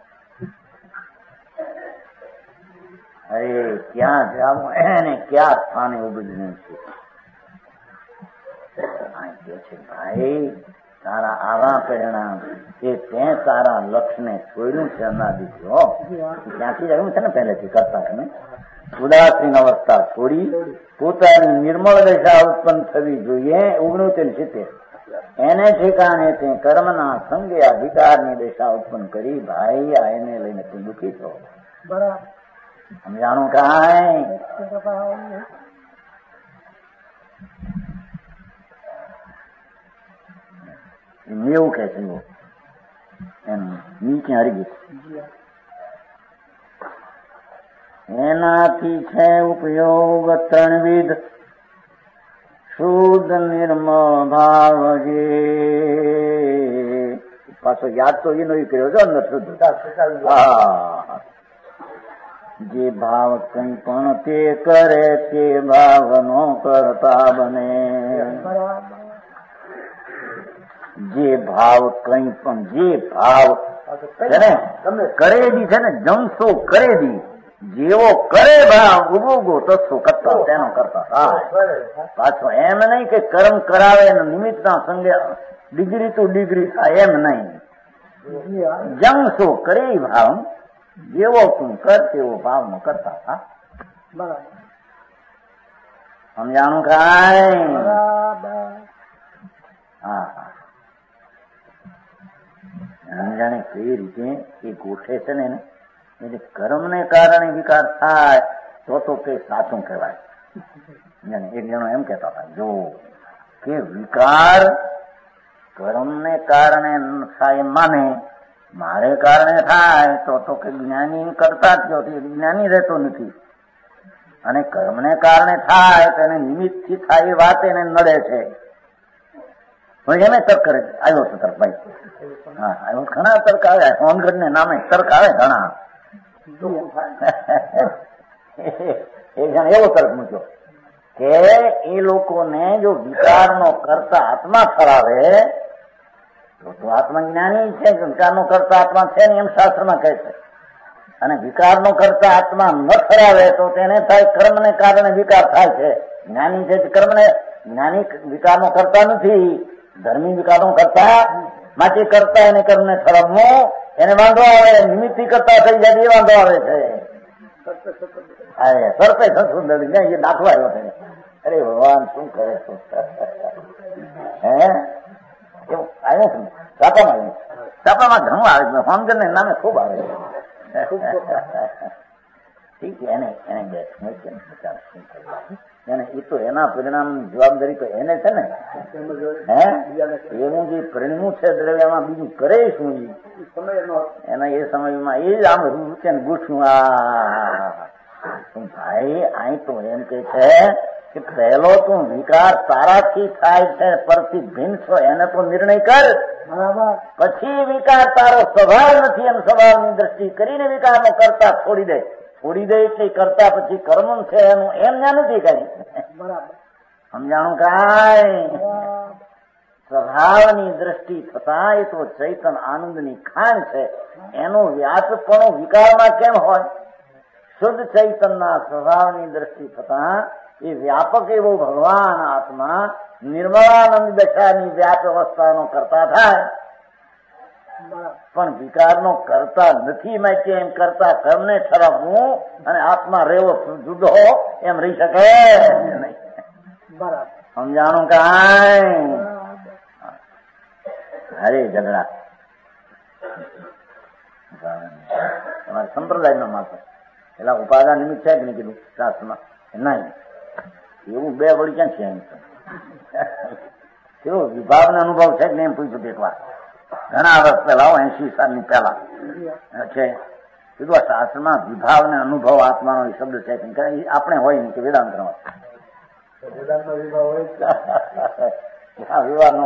S2: અરે ક્યાં જાવું એને ક્યાં સ્થાને ઉભું છે ભાઈ? તારા આવા પરિણામ કે તે તારા લક્ષ્યને છોડ્યું છે અનાદિથી. ત્યાંથી આવ્યું છે ને પહેલેથી કરતા તમે ઉદાસીન અવસ્થા છોડી પોતાની નિર્મળ દશા ઉત્પન્ન થવી જોઈએ. 69 એને ઠેકાણે તે કર્મના સંગે આ વિકારની દશા ઉત્પન્ન કરી. ભાઈ આ એને લઈને તું દુઃખી છો. બરાબર, સમજાણું કાંઈ? એવું કે છે એનું નીચે હરી ગયું. એનાથી છે ઉપયોગ ત્રણવિધ, શુદ્ધ નિર્મળ ભાવ. જે પાછો યાદ તો એનો કર્યો છે અંદર શુદ્ધ. હા, જે ભાવ કંઈ પણ તે કરે તે ભાવ નો કરતા બને. જે ભાવ કંઈ પણ, જે ભાવ છે ને કરેદી છે ને, જમશો કરેદી, જેવો કરે ભાવ ઉભો તત્વો કરતા તેનો કરતા થાય. પાછો એમ નહીં કે કર્મ કરાવે નિમિત્તના સંગે ડિગ્રી ટુ ડિગ્રી થાય, એમ નહીં. જમશો કરે ભાવ, જેવો તું કર તેવો ભાવ નો કરતા થા. બરાબર, સમજાણું કાંઈ? હા હા, જાણે કઈ રીતે એ ગોઠે છે ને એટલે કર્મને કારણે વિકાર થાય તો કઈ સાચું કહેવાય. એક જણો એમ કહેતા હતા જો કે વિકાર કર્મને કારણે થાય માને, મારે કારણે થાય તો કે જ્ઞાની કરતા જ જ્ઞાની રહેતો નથી, અને કર્મને કારણે થાય તો એને નિમિત્ત થી થાય એ વાત એને નડે છે. એમે તર્ક કરે આવ્યો છે તર્ક ભાઈ. હા, આવ્યો ઘણા તર્ક આવે, હોનગઢ ને નામે તર્ક આવે ઘણા. એક જણ એવો તર્ક મૂક્યો કે એ લોકોને જો વિકારનો કરતા આત્મા ઠરાવે તો આત્મજ્ઞાની છે, વિકારનો કરતા આત્મા છે ને એમ શાસ્ત્રમાં કહે છે. અને વિકારનો કરતા આત્મા ન ઠરાવે તો તેને થાય કર્મને કારણે વિકાર થાય છે. જ્ઞાની છે કર્મને, જ્ઞાની વિકારનો કરતા નથી, ધર્મી વિકારનો કરતા માટે કરતા એને કર્મને ઠરાવવું એને વાંધો આવે, નિમિત્ત કરતા થઈ જાય એ વાંધો આવે છે. સરપે સંસ્કૃત એ દાખલો આવ્યો છે. અરે ભગવાન શું કરે છે? હે એવું આવ્યો છે છાપામાં, છાપામાં ઘણું આવે છે, હોનગર ને નામે ખૂબ આવે છે. ઠીક છે, એને બેઠ વિચાર શું કરે એને, એ તો એના પરિણામ જવાબદારી તો એને છે ને. હે એવું જે પરિણ્યું છે દ્રવ્યમાં બીજું કરે શું એના એ સમયમાં એ જ આમ રૂચે ને ગૂઠવું. ભાઈ અહીં તો એમ કે છે કે પહેલો તું વિકાર તારાથી થાય છે પરથી ભિન્ન છો એને તો નિર્ણય કર, પછી વિકાર તારો સ્વભાવ નથી એમ સ્વભાવની દ્રષ્ટિ કરીને વિકારનો કરતા છોડી દે. છોડી દે એટલે કરતા પછી કર્મ છે એનું એમ જ્યાં નથી કઈ સમજાણું કાંઈ સ્વભાવની દ્રષ્ટિ થતા એ તો ચૈતન આનંદની ખાણ છે. એનું વ્યાપકપણું વિકારમાં કેમ હોય? શુદ્ધ ચૈતનના સ્વભાવની દ્રષ્ટિ થતા એ વ્યાપક એવો ભગવાન આત્મા નિર્મળાનંદ દશાની વ્યાપ અવસ્થાનો કરતા થાય, પણ વિકારનો કરતા નથી. માટે એમ કરતા કર્મને ઠરવવું અને આત્મા રેવો જુદો એમ રહી શકે નહીં. સમજાણું કાંઈ? હરે ઝઘડા તમારે સંપ્રદાયમાં માત્ર પેલા ઉપાદાન નિમિત્ત છે કે નહીં કીધું શાસ્ત્રમાં? નહીં, એવું બે વળી ક્યાં છે? એમ કેવો વિભાવનો અનુભવ છે કે નહીં એમ પૂછ્યું એક વાર, ઘણા વર્ષ પહેલા 80 સાલની પહેલા છે. કીધું આ શાસ્ત્રમાં વિભાવને અનુભવ આત્માનો શબ્દ છે કે આપણે હોય નહીં કે વેદાંતનો વિવાદનો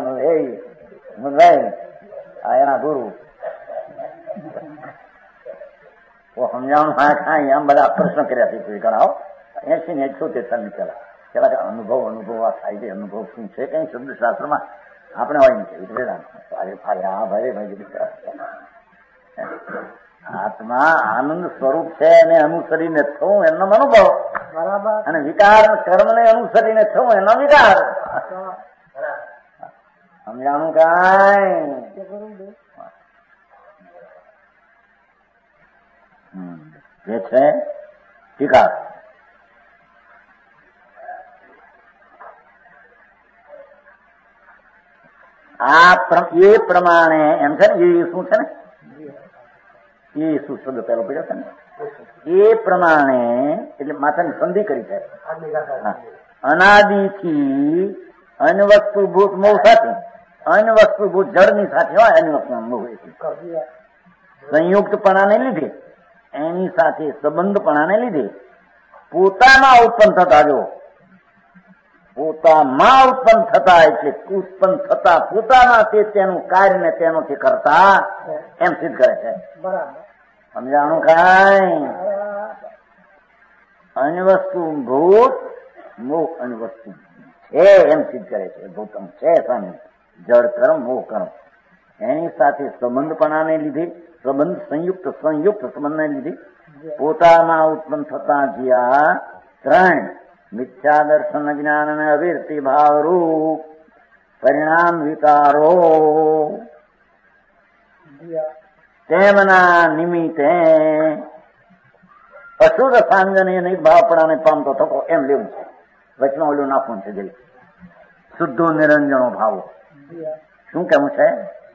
S2: એના ગુરુ સમજાવવાનું કાંઈ આમ બધા પ્રશ્ન કર્યા છે ઘણા 80 ને 78 સાલની પેલા અનુભવ આ થાય છે. અનુભવ શું છે કઈ શબ્દ શાસ્ત્રમાં આપણે હોય ને વેદાંત આત્મા આનંદ સ્વરૂપ છે એને અનુસરીને થવું એમનો અનુભવ, અને વિકાર કર્મને અનુસરીને થવું એનો વિકાર. સમજાણું કાંઈ? જે છે ટીકા એ પ્રમાણે એમ છે ને, એ શું છે ને, એ શું શબ્દ પેલો પડ્યો છે ને, એ પ્રમાણે એટલે માથાની સંધિ કરી છે. અનાદિથી અનવસ્તુભૂત મોહ સાથે, અનવસ્તુભૂત જળની સાથે હોય અનવસ્તુ મોહ, સંયુક્તપણાને લીધે એની સાથે સંબંધપણાને લીધે પોતામાં ઉત્પન્ન થતા, જો પોતામાં ઉત્પન્ન થતા એટલે ઉત્પન્ન થતા પોતાના તે તેનું કાર્યને તેનોથી કરતા એમ સિદ્ધ કરે છે. સમજાણું કાંઈ? અનવસ્તુ ભૂત મોહ અનવસ્તુ છે એમ સિદ્ધ કરે છે. ભૂતમ છે સામે જળ કર્મ મોહ કર્મ એની સાથે સંબંધપણાને લીધે, સંબંધ સંયુક્ત સંબંધને લીધે પોતામાં ઉત્પન્ન થતા જે આ ત્રણ મિથ્યા દર્શન જ્ઞાન અને અવિરતિ ભાવરૂપ પરિણામ વિકારો તેમના નિમિત્તે અશુદ્ધ સાંજને નિર્ભાવપણાને પામતો થકો એમ લેવું છે. વચમાં ઓલું નાખવું છે જઈ શુદ્ધો નિરંજનો ભાવો. શું કેવું છે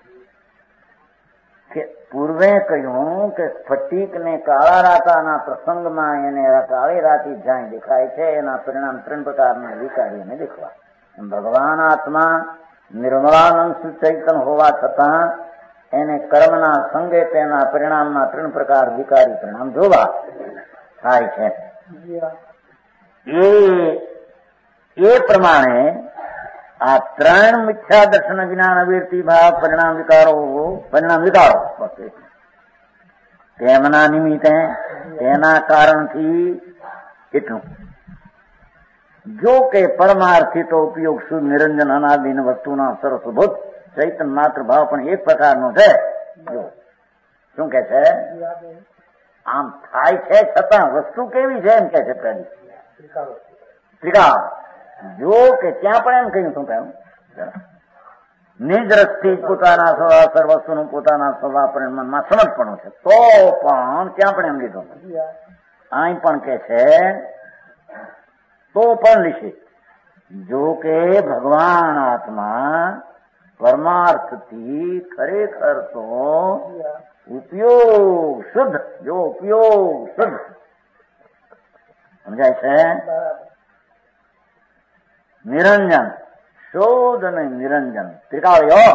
S2: કે પૂર્વે કહ્યું કે સ્ફટિક ને કાળા રાતાના પ્રસંગમાં એને કાળી રાતી જ્યાં દેખાય છે એના પરિણામ 3 પ્રકારના વિકારીને દેખવા. ભગવાન આત્મા નિર્મળાનંદ ચૈતન હોવા છતાં એને કર્મના સંગે તેના પરિણામમાં 3 પ્રકાર વિકારી પરિણામ જોવા થાય છે. એ પ્રમાણે આ 3 મિથ્યા દર્શન જ્ઞાન અવિરતિ ભાવ પરિણામ વિકારો તેમના નિમિત્તે તેના કારણથી એટલું. જો કે પરમાર્થિતો ઉપયોગ શુદ્ધ નિરંજન અનાદિન વસ્તુના સરસભૂત ચૈતન માત્ર ભાવ પણ એક પ્રકારનો છે. શું કે છે? આમ થાય છે છતાં વસ્તુ કેવી છે એમ કે છે પેલી ત્રિકાળ. જો કે ત્યાં પણ એમ કહ્યું શું કહ્યું નિજ રસથી પોતાના સ્વભાવ સર્વસ્વનું પોતાના સ્વભાવ પરિમાણમાં સમજપણું છે, તો પણ ત્યાં પણ એમ લીધું. અહીં પણ કે છે તો પણ લીશે. જો કે ભગવાન આત્મા પરમાર્થથી ખરેખર તો ઉપયોગ શુદ્ધ, જો ઉપયોગ શુદ્ધ સમજાય છે. નિરંજન શોધ અને નિરંજન ત્રિકાળ્યો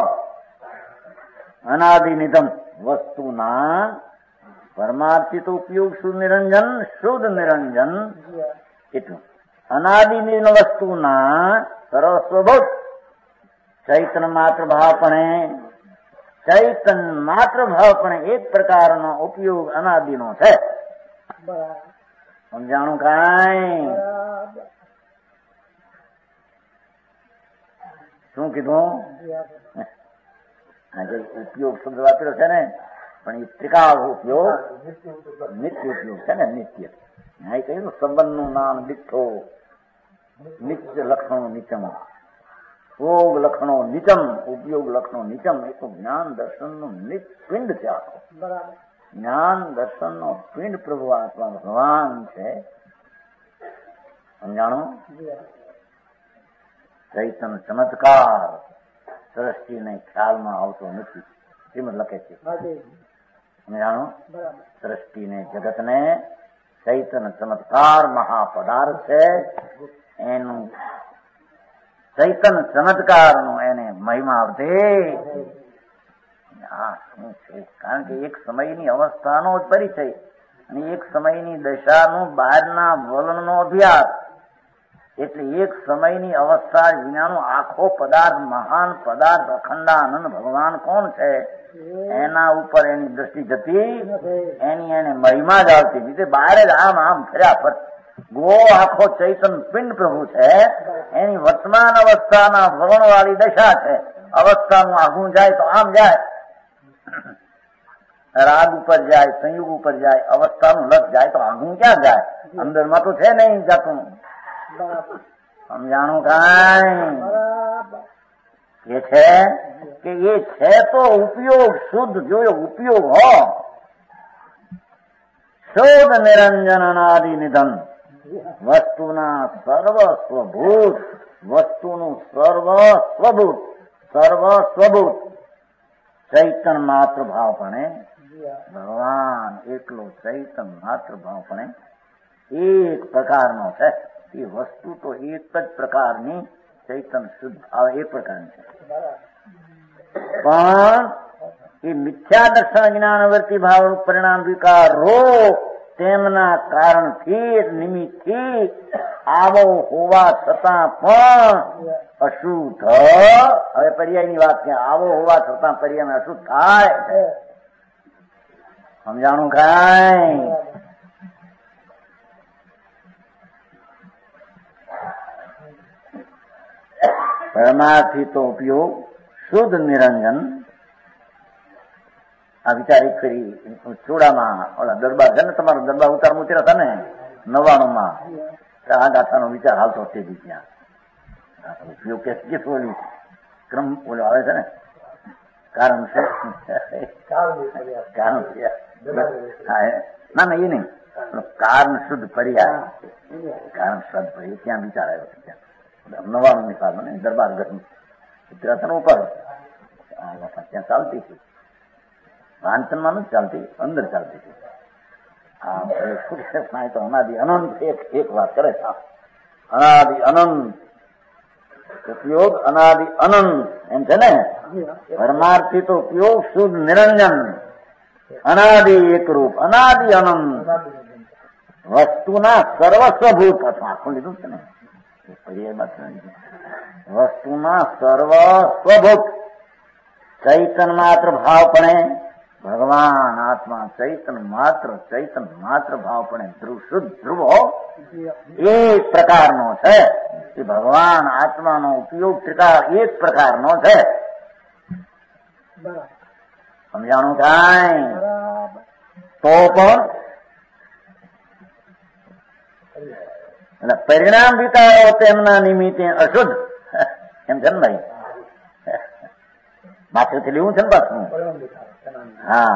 S2: અનાદિ નિધન વસ્તુના પરમાર્થિત ઉપયોગ શુદ્ધ નિરંજન એટલું. અનાદિ નિધન વસ્તુના સર્વસ્વભૂત ચૈતન માત્ર ભાવપણે એક પ્રકારનો ઉપયોગ અનાદિનો છે. સમજાણું કાંઈ? શું કીધું? આજે ઉપયોગ શબ્દ વાપર્યો છે ને, પણ એ ત્રિકાળ ઉપયોગ નિત્ય ઉપયોગ છે ને, નિત્ય. અહીં કહ્યું સંબંધનું નામ દીઠો, નિત્ય લક્ષણો નીચમ, ભોગ લક્ષણો નીચમ, ઉપયોગ લક્ષણો નીચમ. એ તો જ્ઞાન દર્શનનું નિત પિંડ છે આખો. જ્ઞાન દર્શનનો પિંડ પ્રભુ આત્મા ભગવાન છે. સમજાણું? ચૈતન ચમત્કાર દ્રષ્ટિને ખ્યાલમાં આવતો નથી. શ્રીમદ લખે છે. સમજાણું? દ્રષ્ટિને જગતને ચૈતન ચમત્કાર મહાપદાર્થ છે. એનું ચૈતન ચમત્કારનો એને મહિમા આવશે. શું છે? કારણ કે એક સમયની અવસ્થાનો જ પરિચય અને એક સમયની દશાનું બહારના વલણનો અભ્યાસ. એટલે એક સમયની અવસ્થા વિનાનો આખો પદાર્થ, મહાન પદાર્થ, અખંડાનંદ ભગવાન કોણ છે એના ઉપર એની દ્રષ્ટિ જતી, એની એને મહિમા જ આવતી. બીજે બહાર જ આમ આમ ફર્યા ફર ગો આખો ચૈતન પિંડ પ્રભુ છે. એની વર્તમાન અવસ્થાના વલણ વાળી દશા છે. અવસ્થાનું આઘું જાય તો આમ જાય, રાગ ઉપર જાય, સંયુગ ઉપર જાય, અવસ્થાનું લક્ષ જાય તો આઘું ક્યાં જાય? અંદરમાં તો છે નહીં જાતું. સમજાણું કાંઈ? એ છે કે એ છે તો ઉપયોગ શુદ્ધ જોયો ઉપયોગ હો. શુદ્ધ નિરંજન અનાદિ નિધન વસ્તુના સર્વસ્વભૂત, વસ્તુનું સર્વસ્વભૂત ચૈતન માત્ર ભાવપણે ભગવાન એકલો ચૈતન માત્ર ભાવપણે એક પ્રકારનો છે. એ વસ્તુ તો એક જ પ્રકારની ચૈતન શુદ્ધ ભાવ એક પ્રકારની છે. પણ એ મિથ્યા દર્શન જ્ઞાનવર્તી ભાવ પરિણામ વિકારો તેમના કારણથી નિમિત્તથી આવો હોવા છતાં પણ અશુદ્ધ. હવે પર્યાયની વાત છે. આવો હોવા છતાં પર્યાય અશુદ્ધ થાય. સમજાણું કાંઈ? પરમાર્થી તો ઉપયોગ શુદ્ધ નિરંજન. આ વિચાર એક ફરી ચોડામાં ઓલા દરબાર છે ને, તમારો દરબાર ઉતાર ઉતર્યા હતા ને 99માં, આ ગાથાનો વિચાર હાલતો છે. ત્યાં ઉપયોગ કે બોલી ક્રમ બોલો આવે છે ને, કારણ છે કારણ ના ના એ નહીં, કારણ શુદ્ધ પર્યાય, કારણ શુદ્ધ પર્યાય ત્યાં વિચાર આવ્યો છે. ત્યાં 99 ની સાલ મને દરબાર ઘર ઉત્તરાખંડ ઉપર ત્યાં ચાલતી હતી. વાંચનમાં નથી ચાલતી, અંદર ચાલતી હતી. તો અનાદિ અનંત એક વાત કરે છે. અનાદિ અનંત ઉપયોગ અનાદિ અનંત એમ છે ને. પરમાર્થી તો ઉપયોગ શુદ્ધ નિરંજન અનાદિ એકરૂપ અનાદિ અનંત વસ્તુના સર્વસ્વભૂત. અથવા આખું લીધું છે ને વસ્તુના સર્વસ્વભૂત ચૈતન માત્ર ભાવપણે ભગવાન આત્મા ચૈતન માત્ર ભાવપણે ધ્રુવ શુદ્ધ ધ્રુવો એક પ્રકારનો છે. એ ભગવાન આત્માનો ઉપયોગ ત્રિકાળ એક પ્રકારનો છે. સમજાણું કાંઈ? તો પણ એટલે પરિણામ વિકારો તેમના નિમિત્તે અશુદ્ધ એમ છે ને ભાઈ. માથેથી લેવું છે ને પાછું. હા,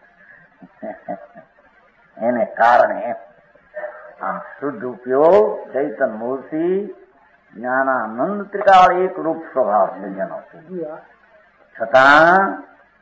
S2: એને કારણે આ શુદ્ધ ઉપયોગ ચૈતન મૂર્તિ જ્ઞાનાનંદ ત્રિકાળ એક રૂપ સ્વભાવ છે જેનો. છતાં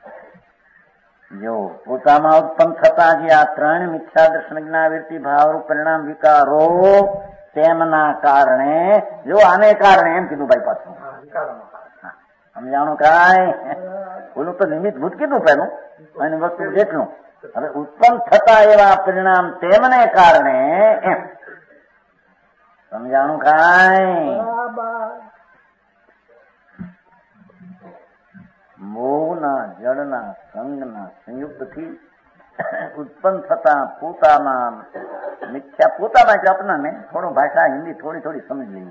S2: જો પોતામાં ઉત્પન્ન થતા જે આ 3 મિથ્યા દર્શન જ્ઞાનવૃત્તિ ભાવરૂપ પરિણામ વિકારો તેમના કારણે, જો આને કારણે એમ કીધું ભાઈ પાછું. સમજાણું કાંઈ? ઓલું તો નિમિત્ત ભૂત કીધું પેલું, એની વસ્તુ જેટલું. હવે ઉત્પન્ન થતા એવા પરિણામ તેમને કારણે એમ. સમજાણું કાંઈ? મોહના જળના સંગના સંયુક્તથી ઉત્પન્ન થતા પોતામાં મિથ્યા, પોતામાં એટલે આપણાને થોડું ભાષા હિન્દી થોડી સમજી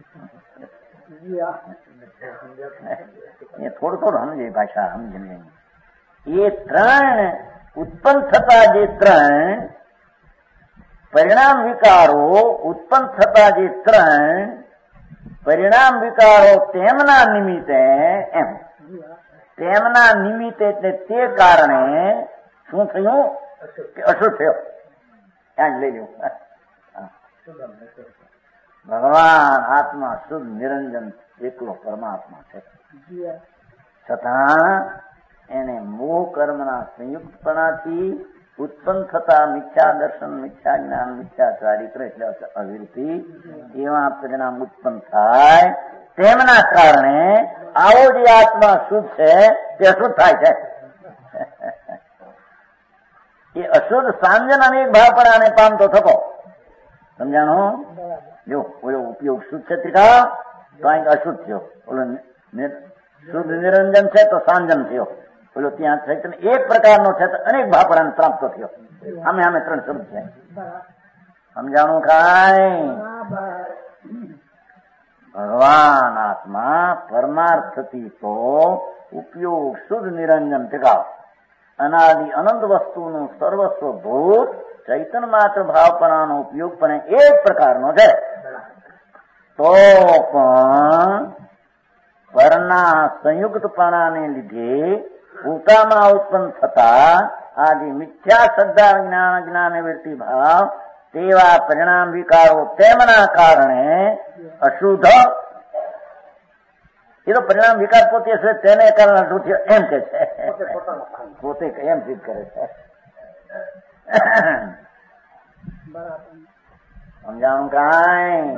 S2: લઈએ, થોડું સમજે ભાષા સમજી લઈએ. એ ત્રણ ઉત્પન્ન થતા જે ત્રણ પરિણામ વિકારો, ઉત્પન્ન થતા જે ત્રણ પરિણામ વિકારો તેમના નિમિત્તે, એમ તેમના નિમિત્તે એટલે તે કારણે શું થયું કે અશુદ્ધ થયો. ત્યાં જ લઈ લો. ભગવાન આત્મા શુદ્ધ નિરંજન એકલો પરમાત્મા છે, છતાં એને મોહ કર્મના સંયુક્તપણાથી ઉત્પન્ન થતા મિથ્યા દર્શન, મિથ્યા જ્ઞાન, મિથ્યા ચારિત્ર એટલે અવિરતિ એવા પરિણામ ઉત્પન્ન થાય. તેમના કારણે આવો જે આત્મા શુદ્ધ છે તે અશુદ્ધ થાય છે. એ અશુદ્ધ સાંજન અનેક ભાવપણાને પામતો થકો. સમજાણું? જો ઓલો ઉપયોગ શુદ્ધ છે ત્રિકા તો અહીં અશુદ્ધ થયો, ઓલો શુદ્ધ નિરંજન છે તો સાંજન થયો, ઓલો ત્યાં ચૈતન્ય એક પ્રકારનો છે તો અનેક ભાવપણાને પ્રાપ્ત થયો. આમે ત્રણ શબ્દ છે. સમજાણું? કાંઈ ભગવાન આત્મા પરમાર્થથી તો ઉપયોગ શુદ્ધ નિરંજન ટીકાવ અનાદિ અનંત વસ્તુનું સર્વસ્વ ભૂત ચૈતન્ય માત્ર ભાવપણાનો ઉપયોગ પણ એક પ્રકારનો છે. તો પણ પરના સંયુક્તપણાને લીધે પોતામાં ઉત્પન્ન થતા આ જે મિથ્યા શ્રદ્ધા જ્ઞાન વૃત્તિ ભાવ તેવા પરિણામ વિકારો તેમના કારણે અશુદ્ધ, એ તો પરિણામ વિકાર પોતે છે તેને કારણે અશુદ્ધ થયો એમ કે છે, પોતે એમ સિદ્ધ કરે છે. સમજાણું? કાંઈ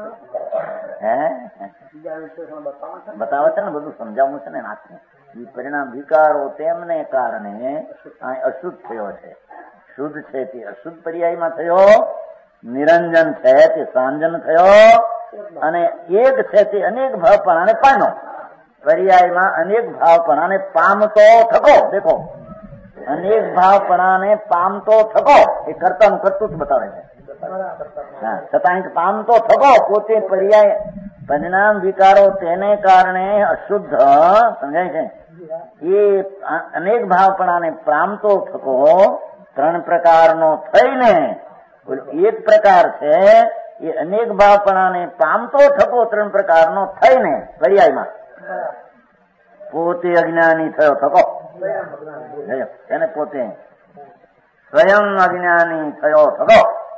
S2: બતાવે છે ને, બધું સમજાવવું છે ને નાખવું. એ પરિણામ વિકારો તેમને કારણે અશુદ્ધ થયો છે. શુદ્ધ છે તે અશુદ્ધ પર્યાયમાં થયો, નિરંજન છે તે સાંજન થયો, અને એક છે તે અનેક ભાવપણાને પામ્યો. પર્યાયમાં અનેક ભાવપણાને પામતો થકો. દેખો, અનેક ભાવપણાને પામતો થકો એ કર્તાનું કર્તૃત્વ બતાવે છે. છતાં પામતો થકો પોતે પર્યાય પરિણામ વિકારો તેને કારણે અશુદ્ધ, સમજાય છે? એ અનેક ભાવપણાને પામતો થકો ત્રણ પ્રકારનો થઈને એક પ્રકાર છે. એ અનેક ભાવપણાને પામતો થકો ત્રણ પ્રકારનો થઈને પર્યાયમાં પોતે અજ્ઞાની થયો થકો. એને પોતે સ્વયં અજ્ઞાની થયો થકો.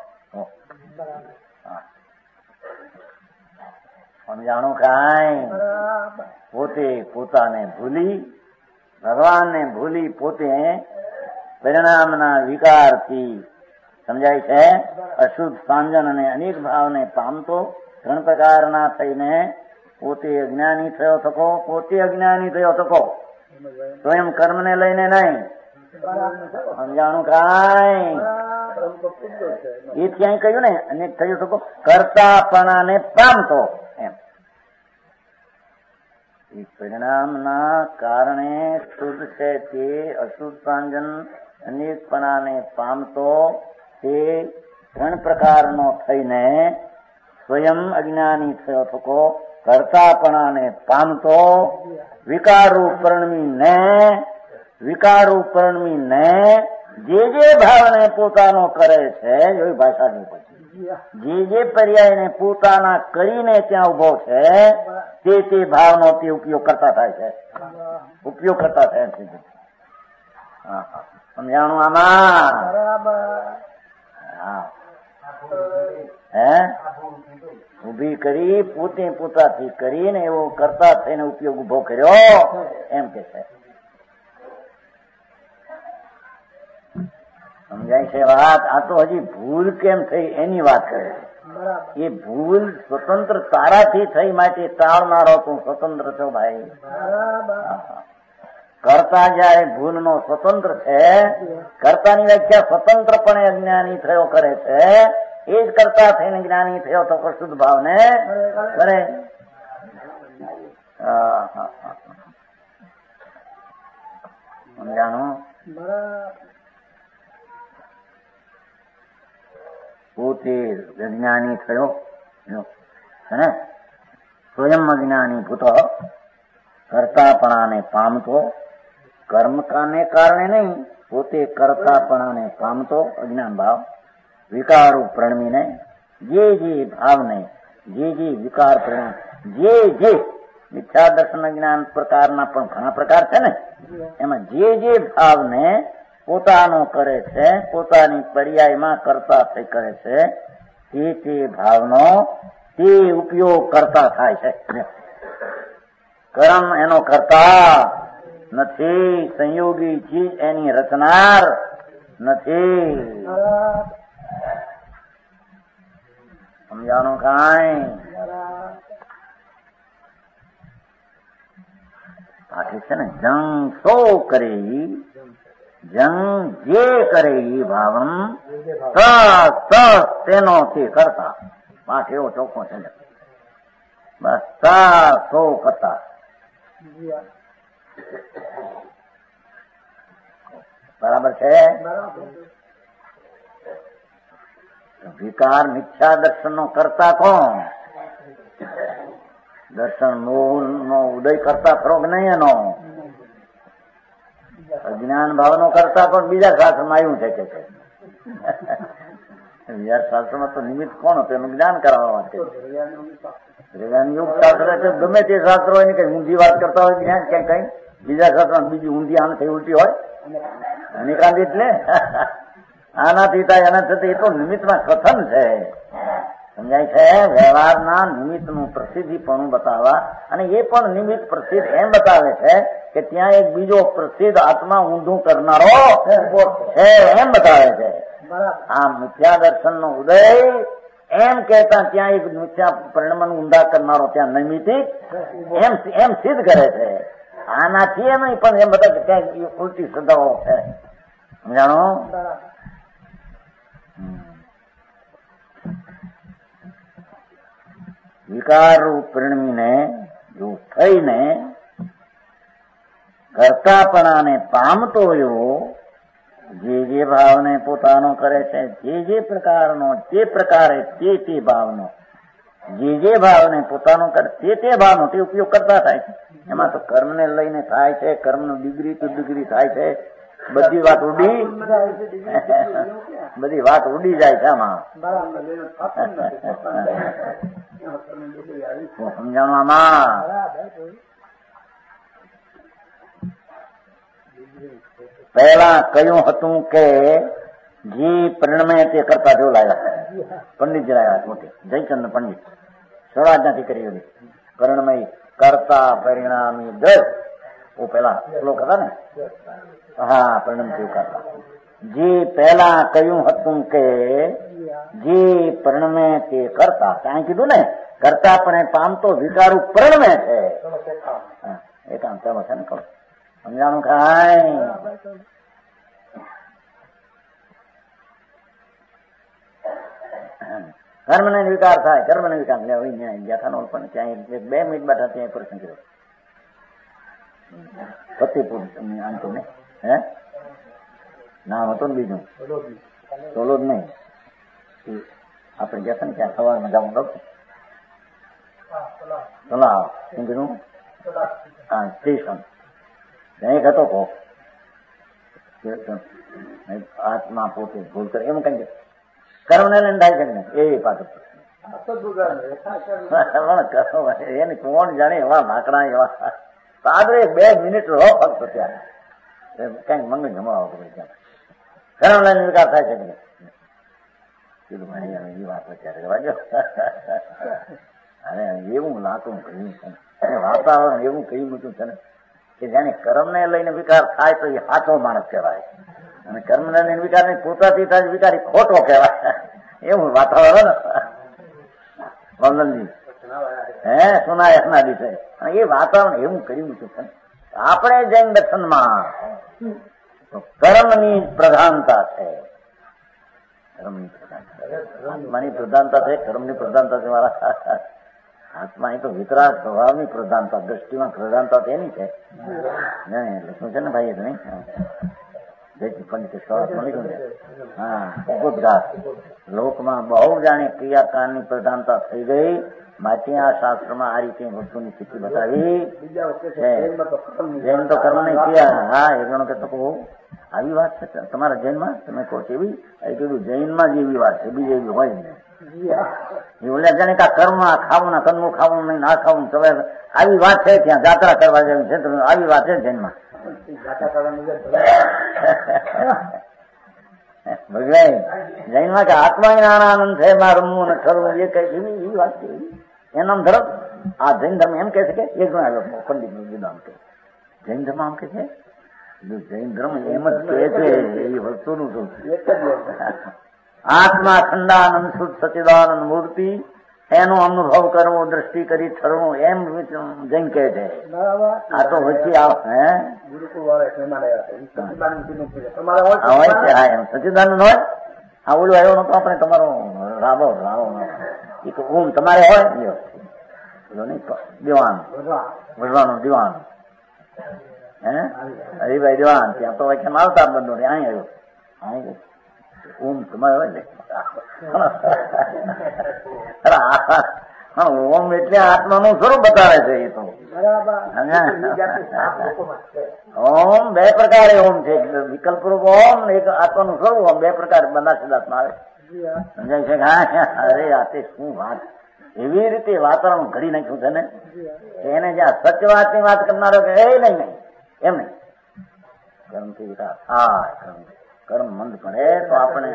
S2: સમજાણું? કાંઈ પોતે પોતાને ભૂલી, ભગવાનને ભૂલી પોતે પરિણામના વિકારથી, સમજાય છે, અશુદ્ધ સાંજન અને અનેક ભાવને પામતો ત્રણ પ્રકારના થઈને પોતે અજ્ઞાની થયો થકો. પોતે અજ્ઞાની થયો થકો, સ્વયં કર્મને લઈને નહીં. સમજાણું? કાંઈ એ ક્યાંય કહ્યું ને અનેક થયો થકો કર્તાપણાને પામતો એમ. એ પરિણામના કારણે શુદ્ધ છે તે અશુદ્ધ સાંજન અનેકપણાને પામતો તે ત્રણ પ્રકારનો થઈને સ્વયં અજ્ઞાની થયો થકો કર્તાપણાને પામતો વિકારરૂપ પરણમીને જે ભાવને પોતાનો કરે છે એવી ભાષાની પછી જે પર્યાયને પોતાના કરીને ત્યાં ઉભો છે તે ભાવનો તે ઉપયોગ કરતા થાય છે. સમજાણું? આમાં ઉભી કરી પોતે પોતાથી કરીને એવો કરતા થઈને ઉપયોગ ઉભો કર્યો એમ કે છે. સમજાય છે વાત? આ તો હજી ભૂલ કેમ થઈ એની વાત કરે છે. એ ભૂલ સ્વતંત્ર તારાથી થઈ માટે ટાળનારો તું સ્વતંત્ર છો ભાઈ. કરતા જયારે ભૂલનો સ્વતંત્ર છે, કર્તાની વ્યાખ્યા સ્વતંત્રપણે અજ્ઞાની થયો કરે છે, એ જ કરતા થઈને જ્ઞાની થયો તો શુદ્ધ ભાવને કરે. સમજાણું? પોતે અજ્ઞાની થયો અને સ્વયં અજ્ઞાની ભૂતો કરતાપણાને પામતો, કર્મકાને કારણે નહીં, પોતે કરતાપણાને પામતો અજ્ઞાન ભાવ વિકારો પ્રણમીને જે ભાવને જે વિકાર પરિણામ જે મિથ્યા દર્શન જ્ઞાન પ્રકારના પણ ઘણા પ્રકાર છે ને, એમાં જે ભાવને પોતાનો કરે છે, પોતાની પર્યાયમાં કરતા થઈ કરે છે, તે ભાવનો તે ઉપયોગ કરતા થાય છે. કર્મ એનો કરતા નથી, સંયોગી ચીજ એની રચનાર નથી. સમજાણું કાંઈ? બાકી છે ને જંગ સો કરે જંગ જે કરે ભાવમ તેનો તે કરતા. પાઠ એવો ચોખ્ખો છે ને, બસ સો કરતા. બરાબર છે. વિકાર મિથ્યા દર્શન નો કરતા કોણ? દર્શન મોહ નો ઉદય કરતા ખરો કે નહીં? એનો અજ્ઞાન ભાવ નો કરતા પણ બીજા શાસ્ત્રમાં આવ્યું છે કે બીજા શાસ્ત્રમાં તો નિમિત્ત કોણ હતું? એનું જ્ઞાન કરાવવા માટે યુગ શાસ્ત્ર છે. ગમે તે શાસ્ત્ર હોય ને કઈ ઊંધી વાત કરતા હોય જ્ઞાન ક્યાંક કઈ બીજા શાસ્ત્રમાં બીજી ઊંધી આને થઈ ઉલટી હોય નિકાંત એટલે આનાથી થાય એના થતા એ તો નિમિત્તમાં કથન છે. સમજાય છે? વ્યવહારના નિમિત્તનું પ્રસિદ્ધિપણું બતાવવા, અને એ પણ નિમિત્ત પ્રસિદ્ધ એમ બતાવે છે કે ત્યાં એક બીજો પ્રસિદ્ધ આત્મા ઊંધું કરનારો છે એમ બતાવે છે. આ મિથ્યા દર્શન નો ઉદય એમ કહેતા ત્યાં એક મિથ્યા પરિણામ ઊંધા કરનારો ત્યાં નૈમિતિક એમ સિદ્ધ કરે છે. આનાથી એમ પણ એમ બધા ક્યાંક ઉલટી શ્રદ્ધાઓ છે. સમજાણો? વિકાર રૂપ પરિણમીને જો થઈને કરતાપણાને પામતો એવો જે ભાવને પોતાનો કરે છે, જે પ્રકારનો તે પ્રકારે તે ભાવનો જે ભાવને પોતાનો કરે તે ભાવનો તે ઉપયોગ કરતા થાય છે. એમાં તો કર્મને લઈને થાય છે, કર્મનું ડિગ્રી ટુ ડિગ્રી થાય છે. બધી વાત ઉડી જાય છે આમાં. સમજાણું આમાં? પહેલા કહ્યું હતું કે જે પરિણમે તે કરતા જેવું લાગ્યા. પંડિતજી લાગ્યા મોટી જયચંદ્ર પંડિત શરૂઆત નથી કરી. પરિણમય કરતા પરિણામી દસ પેલા શ્લોક હતા ને. હા, પરિણામ જેવું કરતા. જે પહેલા કહ્યું હતું કે જે પરિણમે તે કરતા, ત્યાં કીધું ને કરતા પણ પામતો વિકારું પરિણમે છે. એકાંત છે ને કહું. સમજાણું ખાય? કર્મ ને વિકાર થાય, કર્મ ને વિકાર વ્યાખ્યાનો પણ ત્યાં 2 મિનિટ બેઠા ત્યાં પ્રશ્ન કર્યો. ફતેપુર આંટો ને હે નામ હતું ને બીજું સોલો જ નહીં. આપણે ગયા ને ત્યાં સવારમાં જવાનું હતું તલાવ શું કીધું? હા, સ્ટેશન એક હતો કહો આત્મા પોતે ભૂલ કરે એમ કઈ કર્મ ને લઈને થાય છે એ પાછું એને કોણ જાણે એવા લાકડા એવા સાદરે 2 મિનિટ રહો ફક્ત ત્યાં કઈક મંગળ જમાવો કર્મ લઈને વિકાર થાય છે કીધું ભાઈ એ વાત અત્યારે વાજો. અને એવું લાતું કહ્યું છે વાતાવરણ એવું કહ્યું મૂક્યું છે ને કે જાણે કર્મ ને લઈને વિકાર થાય તો એ સાચો માણસ કહેવાય, અને કર્મ ને લઈને વિકાર ને પોતાથી થાય વિકાર ખોટો કહેવાય. એવું વાતાવરણ વંદનજી સુનાયકના દિવસે એ વાતાવરણ એવું કર્યું મૂક્યું છે. આપણે જૈન દર્શનમાં કર્મની પ્રધાનતા છે. કર્મની પ્રધાનતા, આત્માની પ્રધાનતા છે, કર્મની પ્રધાનતા છે. મારા આત્મા એ તો વિતરાગ સ્વભાવની પ્રધાનતા, દ્રષ્ટિમાં પ્રધાનતા તેની છે. શું છે ને ભાઈ? નહીં જેથી પંડિત સ્વરૂપ મળી ગયું ને. હા, ગુજરાત લોકમાં બહુ જાણે ક્રિયાકાળની પ્રધાનતા થઈ ગઈ. માટે આ શાસ્ત્રમાં આ રીતે વસ્તુની સ્થિતિ બતાવી. જૈન તો કર્મ નહીં ક્રિયા. હા, એ જણો કે તો કહું આવી વાત છે તમારા જૈનમાં? તમે કહો છો એવી? એ કીધું જૈનમાં જ એવી વાત છે, બીજી એવી હોય ને. એ ઓલે જાણે કે કર્મ ખાવું ના કંદમું ખાવું નહીં, ના ખાવું સવારે આવી વાત છે. ત્યાં જાત્રા કરવા જેવી છે, આવી વાત છે જૈનમાં. ભગવાન જૈનમાં કે આત્મા આનંદ છે, એમાં રમવું ને ઠરવું એ કઈ એવી વાત છે. એનામ ધર્મ આ જૈન ધર્મ એમ કે છે કે એક જણા પંડિત નું વિધાન કે જૈન ધર્મ આમ કે છે. જૈન ધર્મ એમ જ કહે છે એ વસ્તુનું શું આત્મા ખંડાનંદ શુદ્ધ સચિદાનંદ મૂર્તિ એનો અનુભવ કરવો, દ્રષ્ટિ કરી ઠરવું એમ જૈન કહે છે. આ તો વચ્ચે સચિદાનંદ હોય. આ ઓલું આવ્યો નતો આપણે તમારો રાબો એક ઓમ તમારે હોય દિવાન ભગવાનું દિવાન હરિભાઈ દિવાન ત્યાં તો કેમ આવતા બંધો ને અહીં આવ્યો ઓમ તમારે હોય ને. ઓમ એટલે આત્માનું સ્વરૂપ બતાવે છે. એ તો ઓમ બે પ્રકારે ઓમ છે, વિકલ્પ રૂપ ઓમ એક આત્માનું સ્વરૂપ ઓમ. બે પ્રકાર બધા સિદ્ધાંતમાં આવે. સમજાય છે કે અરે આ તે શું વાત એવી રીતે વાતાવરણ ઘડી નાખ્યું છે ને એને જ્યાં સત્ય વાતની વાત કરનારો કે એ નહીં એમ નહીં. કર્મથી વિકાસ થાય, કર્મ મંદ પડે તો આપણે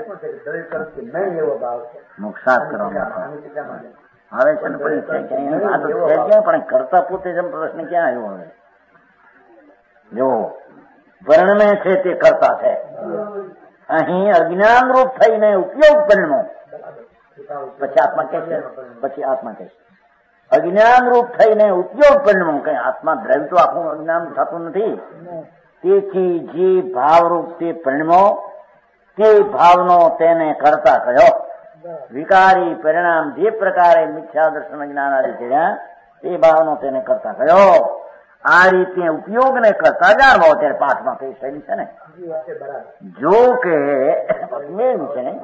S2: નુકસાન કરવામાં આવે છે ને. પણ કરતા પોતે જેમ પ્રશ્ન ક્યાં આવ્યો હવે? જો વર્ણમે છે તે કરતા છે. અહીં અજ્ઞાન રૂપ થઈને ઉપયોગ પરિણમો પછી આત્મા કે છે. પછી આત્મા કે છે અજ્ઞાન રૂપ થઈને ઉપયોગ પરિણમો. કઈ આત્મા દ્રવ્ય તો આખું અજ્ઞાન થતું નથી. તેથી જે ભાવરૂપ તે પરિણમો તે ભાવનો તેને કરતા કયો. વિકારી પરિણામ જે પ્રકારે મિથ્યા દર્શન જ્ઞાન આદિ કર્યા તે ભાવનો તેને કરતા કયો. આ રીતે ઉપયોગને કરતા જાણવો. અત્યારે પાઠમાં કઈ શૈલી છે ને જો કે મેળવું છે ને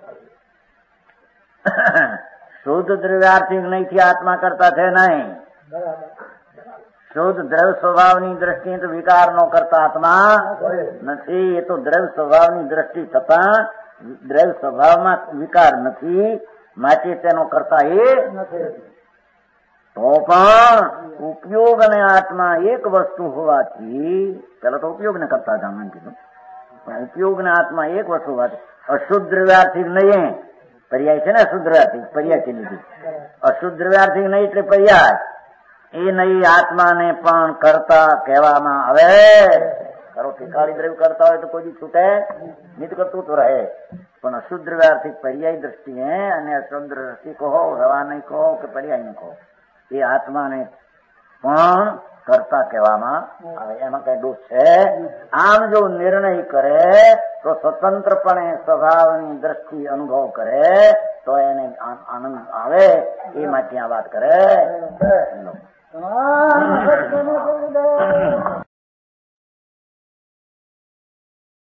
S2: શુદ્ધ દ્રવ્યાર્થિક નહીંથી આત્મા કરતા છે નહીં. શુદ્ધ દ્રવ્ય સ્વભાવની દ્રષ્ટિએ તો વિકાર નો કરતા આત્મા નથી. એ તો દ્રવ્ય સ્વભાવની દ્રષ્ટિ થતા દ્રવ્ય સ્વભાવમાં વિકાર નથી, માટે તેનો કરતા એ નથી. તો પણ ઉપયોગ અને આત્મા એક વસ્તુ હોવાથી પેલા તો ઉપયોગ ને કરતા જાણવાનું કીધું, પણ ઉપયોગ ને આત્મા એક વસ્તુ હોવાથી અશુદ્ધ દ્રવ્યાર્થિક નહીં. પર્યાય છે ને અશુદ્ધ દ્રવ્યાર્થિક પર્યાય છે લીધી. અશુદ્ધ દ્રવ્યાર્થિક નહીં એટલે પર્યાય એ નહીં આત્માને પણ કરતા કહેવામાં આવે. ખરો ઠેકાળી દ્રવ્ય કરતા હોય તો કોઈ છૂટે નિત કરતું તો રહે. પણ અશુદ્ધ દ્રવ્યાર્થિક પર્યાય દ્રષ્ટિએ અને અશુદ્ધ દ્રષ્ટિ કહો, રવા નહીં કહો કે પર્યાય નહીં કહો, એ આત્માને પણ કરતા કહેવામાં આવે. એમાં કઈ દોષ છે? આમ જો નિર્ણય કરે તો સ્વતંત્રપણે સ્વભાવની દ્રષ્ટિ અનુભવ કરે તો એને આનંદ આવે. એ માટે આ વાત કરે.